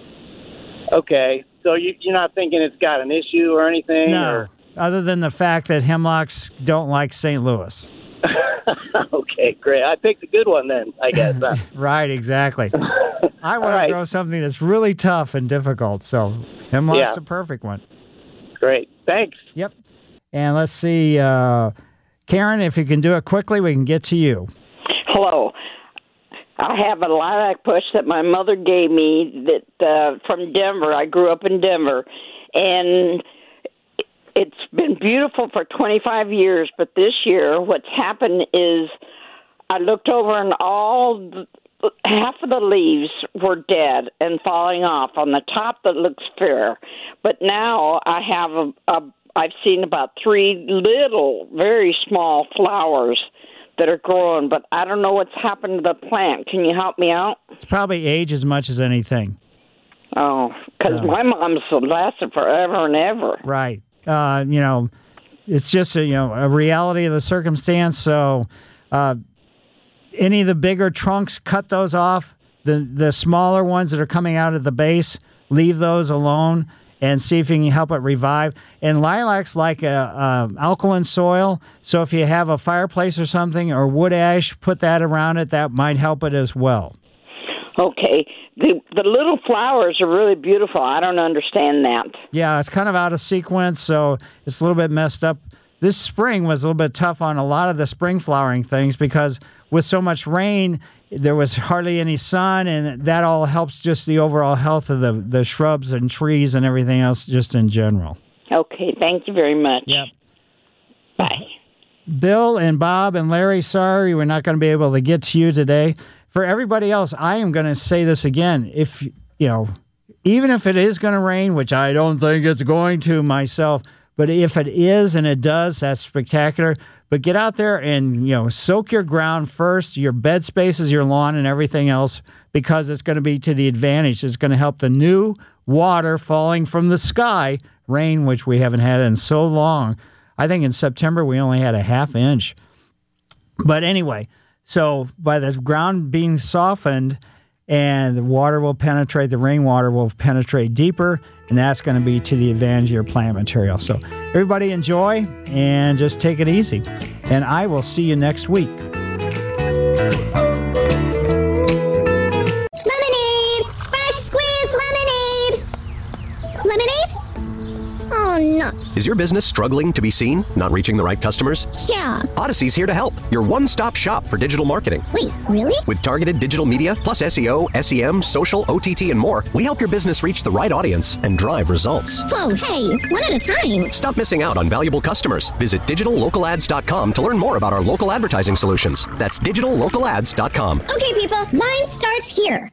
Okay, so you, you're not thinking it's got an issue or anything? No, or? Other than the fact that hemlocks don't like Saint Louis. Okay, great. I picked a good one then, I guess. Huh? Right, exactly. I want right. to grow something that's really tough and difficult, so hemlock's Yeah. a perfect one. Great. Thanks. Yep. And let's see, uh, Karen, if you can do it quickly, we can get to you. Hello. I have a lilac bush that my mother gave me that uh, from Denver. I grew up in Denver, and it's been beautiful for twenty-five years. But this year, what's happened is I looked over and all the, half of the leaves were dead and falling off on the top that looks fair. But now I have a, a I've seen about three little, very small flowers that are growing, but I don't know what's happened to the plant. Can you help me out? It's probably age as much as anything. Oh, because So- my mom's lasted forever and ever. Right. Uh, you know, it's just a, you know, a reality of the circumstance. So, uh, any of the bigger trunks, cut those off. The the smaller ones that are coming out of the base, leave those alone and see if you can help it revive. And lilacs like a, a alkaline soil. So if you have a fireplace or something or wood ash, put that around it. That might help it as well. Okay. The the little flowers are really beautiful. I don't understand that. Yeah, it's kind of out of sequence, so it's a little bit messed up. This spring was a little bit tough on a lot of the spring flowering things because with so much rain, there was hardly any sun, and that all helps just the overall health of the, the shrubs and trees and everything else just in general. Okay, thank you very much. Yep. Bye. Bill and Bob and Larry, sorry we're not going to be able to get to you today. For everybody else, I am going to say this again. If, you know, even if it is going to rain, which I don't think it's going to myself, but if it is and it does, that's spectacular. But get out there and, you know, soak your ground first, your bed spaces, your lawn, and everything else, because it's going to be to the advantage. It's going to help the new water falling from the sky, rain, which we haven't had in so long. I think in September we only had a half inch. But anyway, so by the ground being softened and the water will penetrate, the rainwater will penetrate deeper, and that's going to be to the advantage of your plant material. So everybody enjoy and just take it easy. And I will see you next week. Lemonade! Fresh squeezed lemonade! Lemonade? Oh, nuts. Is your business struggling to be seen? Not reaching the right customers? Yeah. Odyssey's here to help. Your one-stop shop for digital marketing. Wait, really? With targeted digital media, plus S E O, S E M, social, O T T, and more, we help your business reach the right audience and drive results. Whoa, hey, one at a time. Stop missing out on valuable customers. Visit digital local ads dot com to learn more about our local advertising solutions. That's digital local ads dot com. Okay, people, line starts here.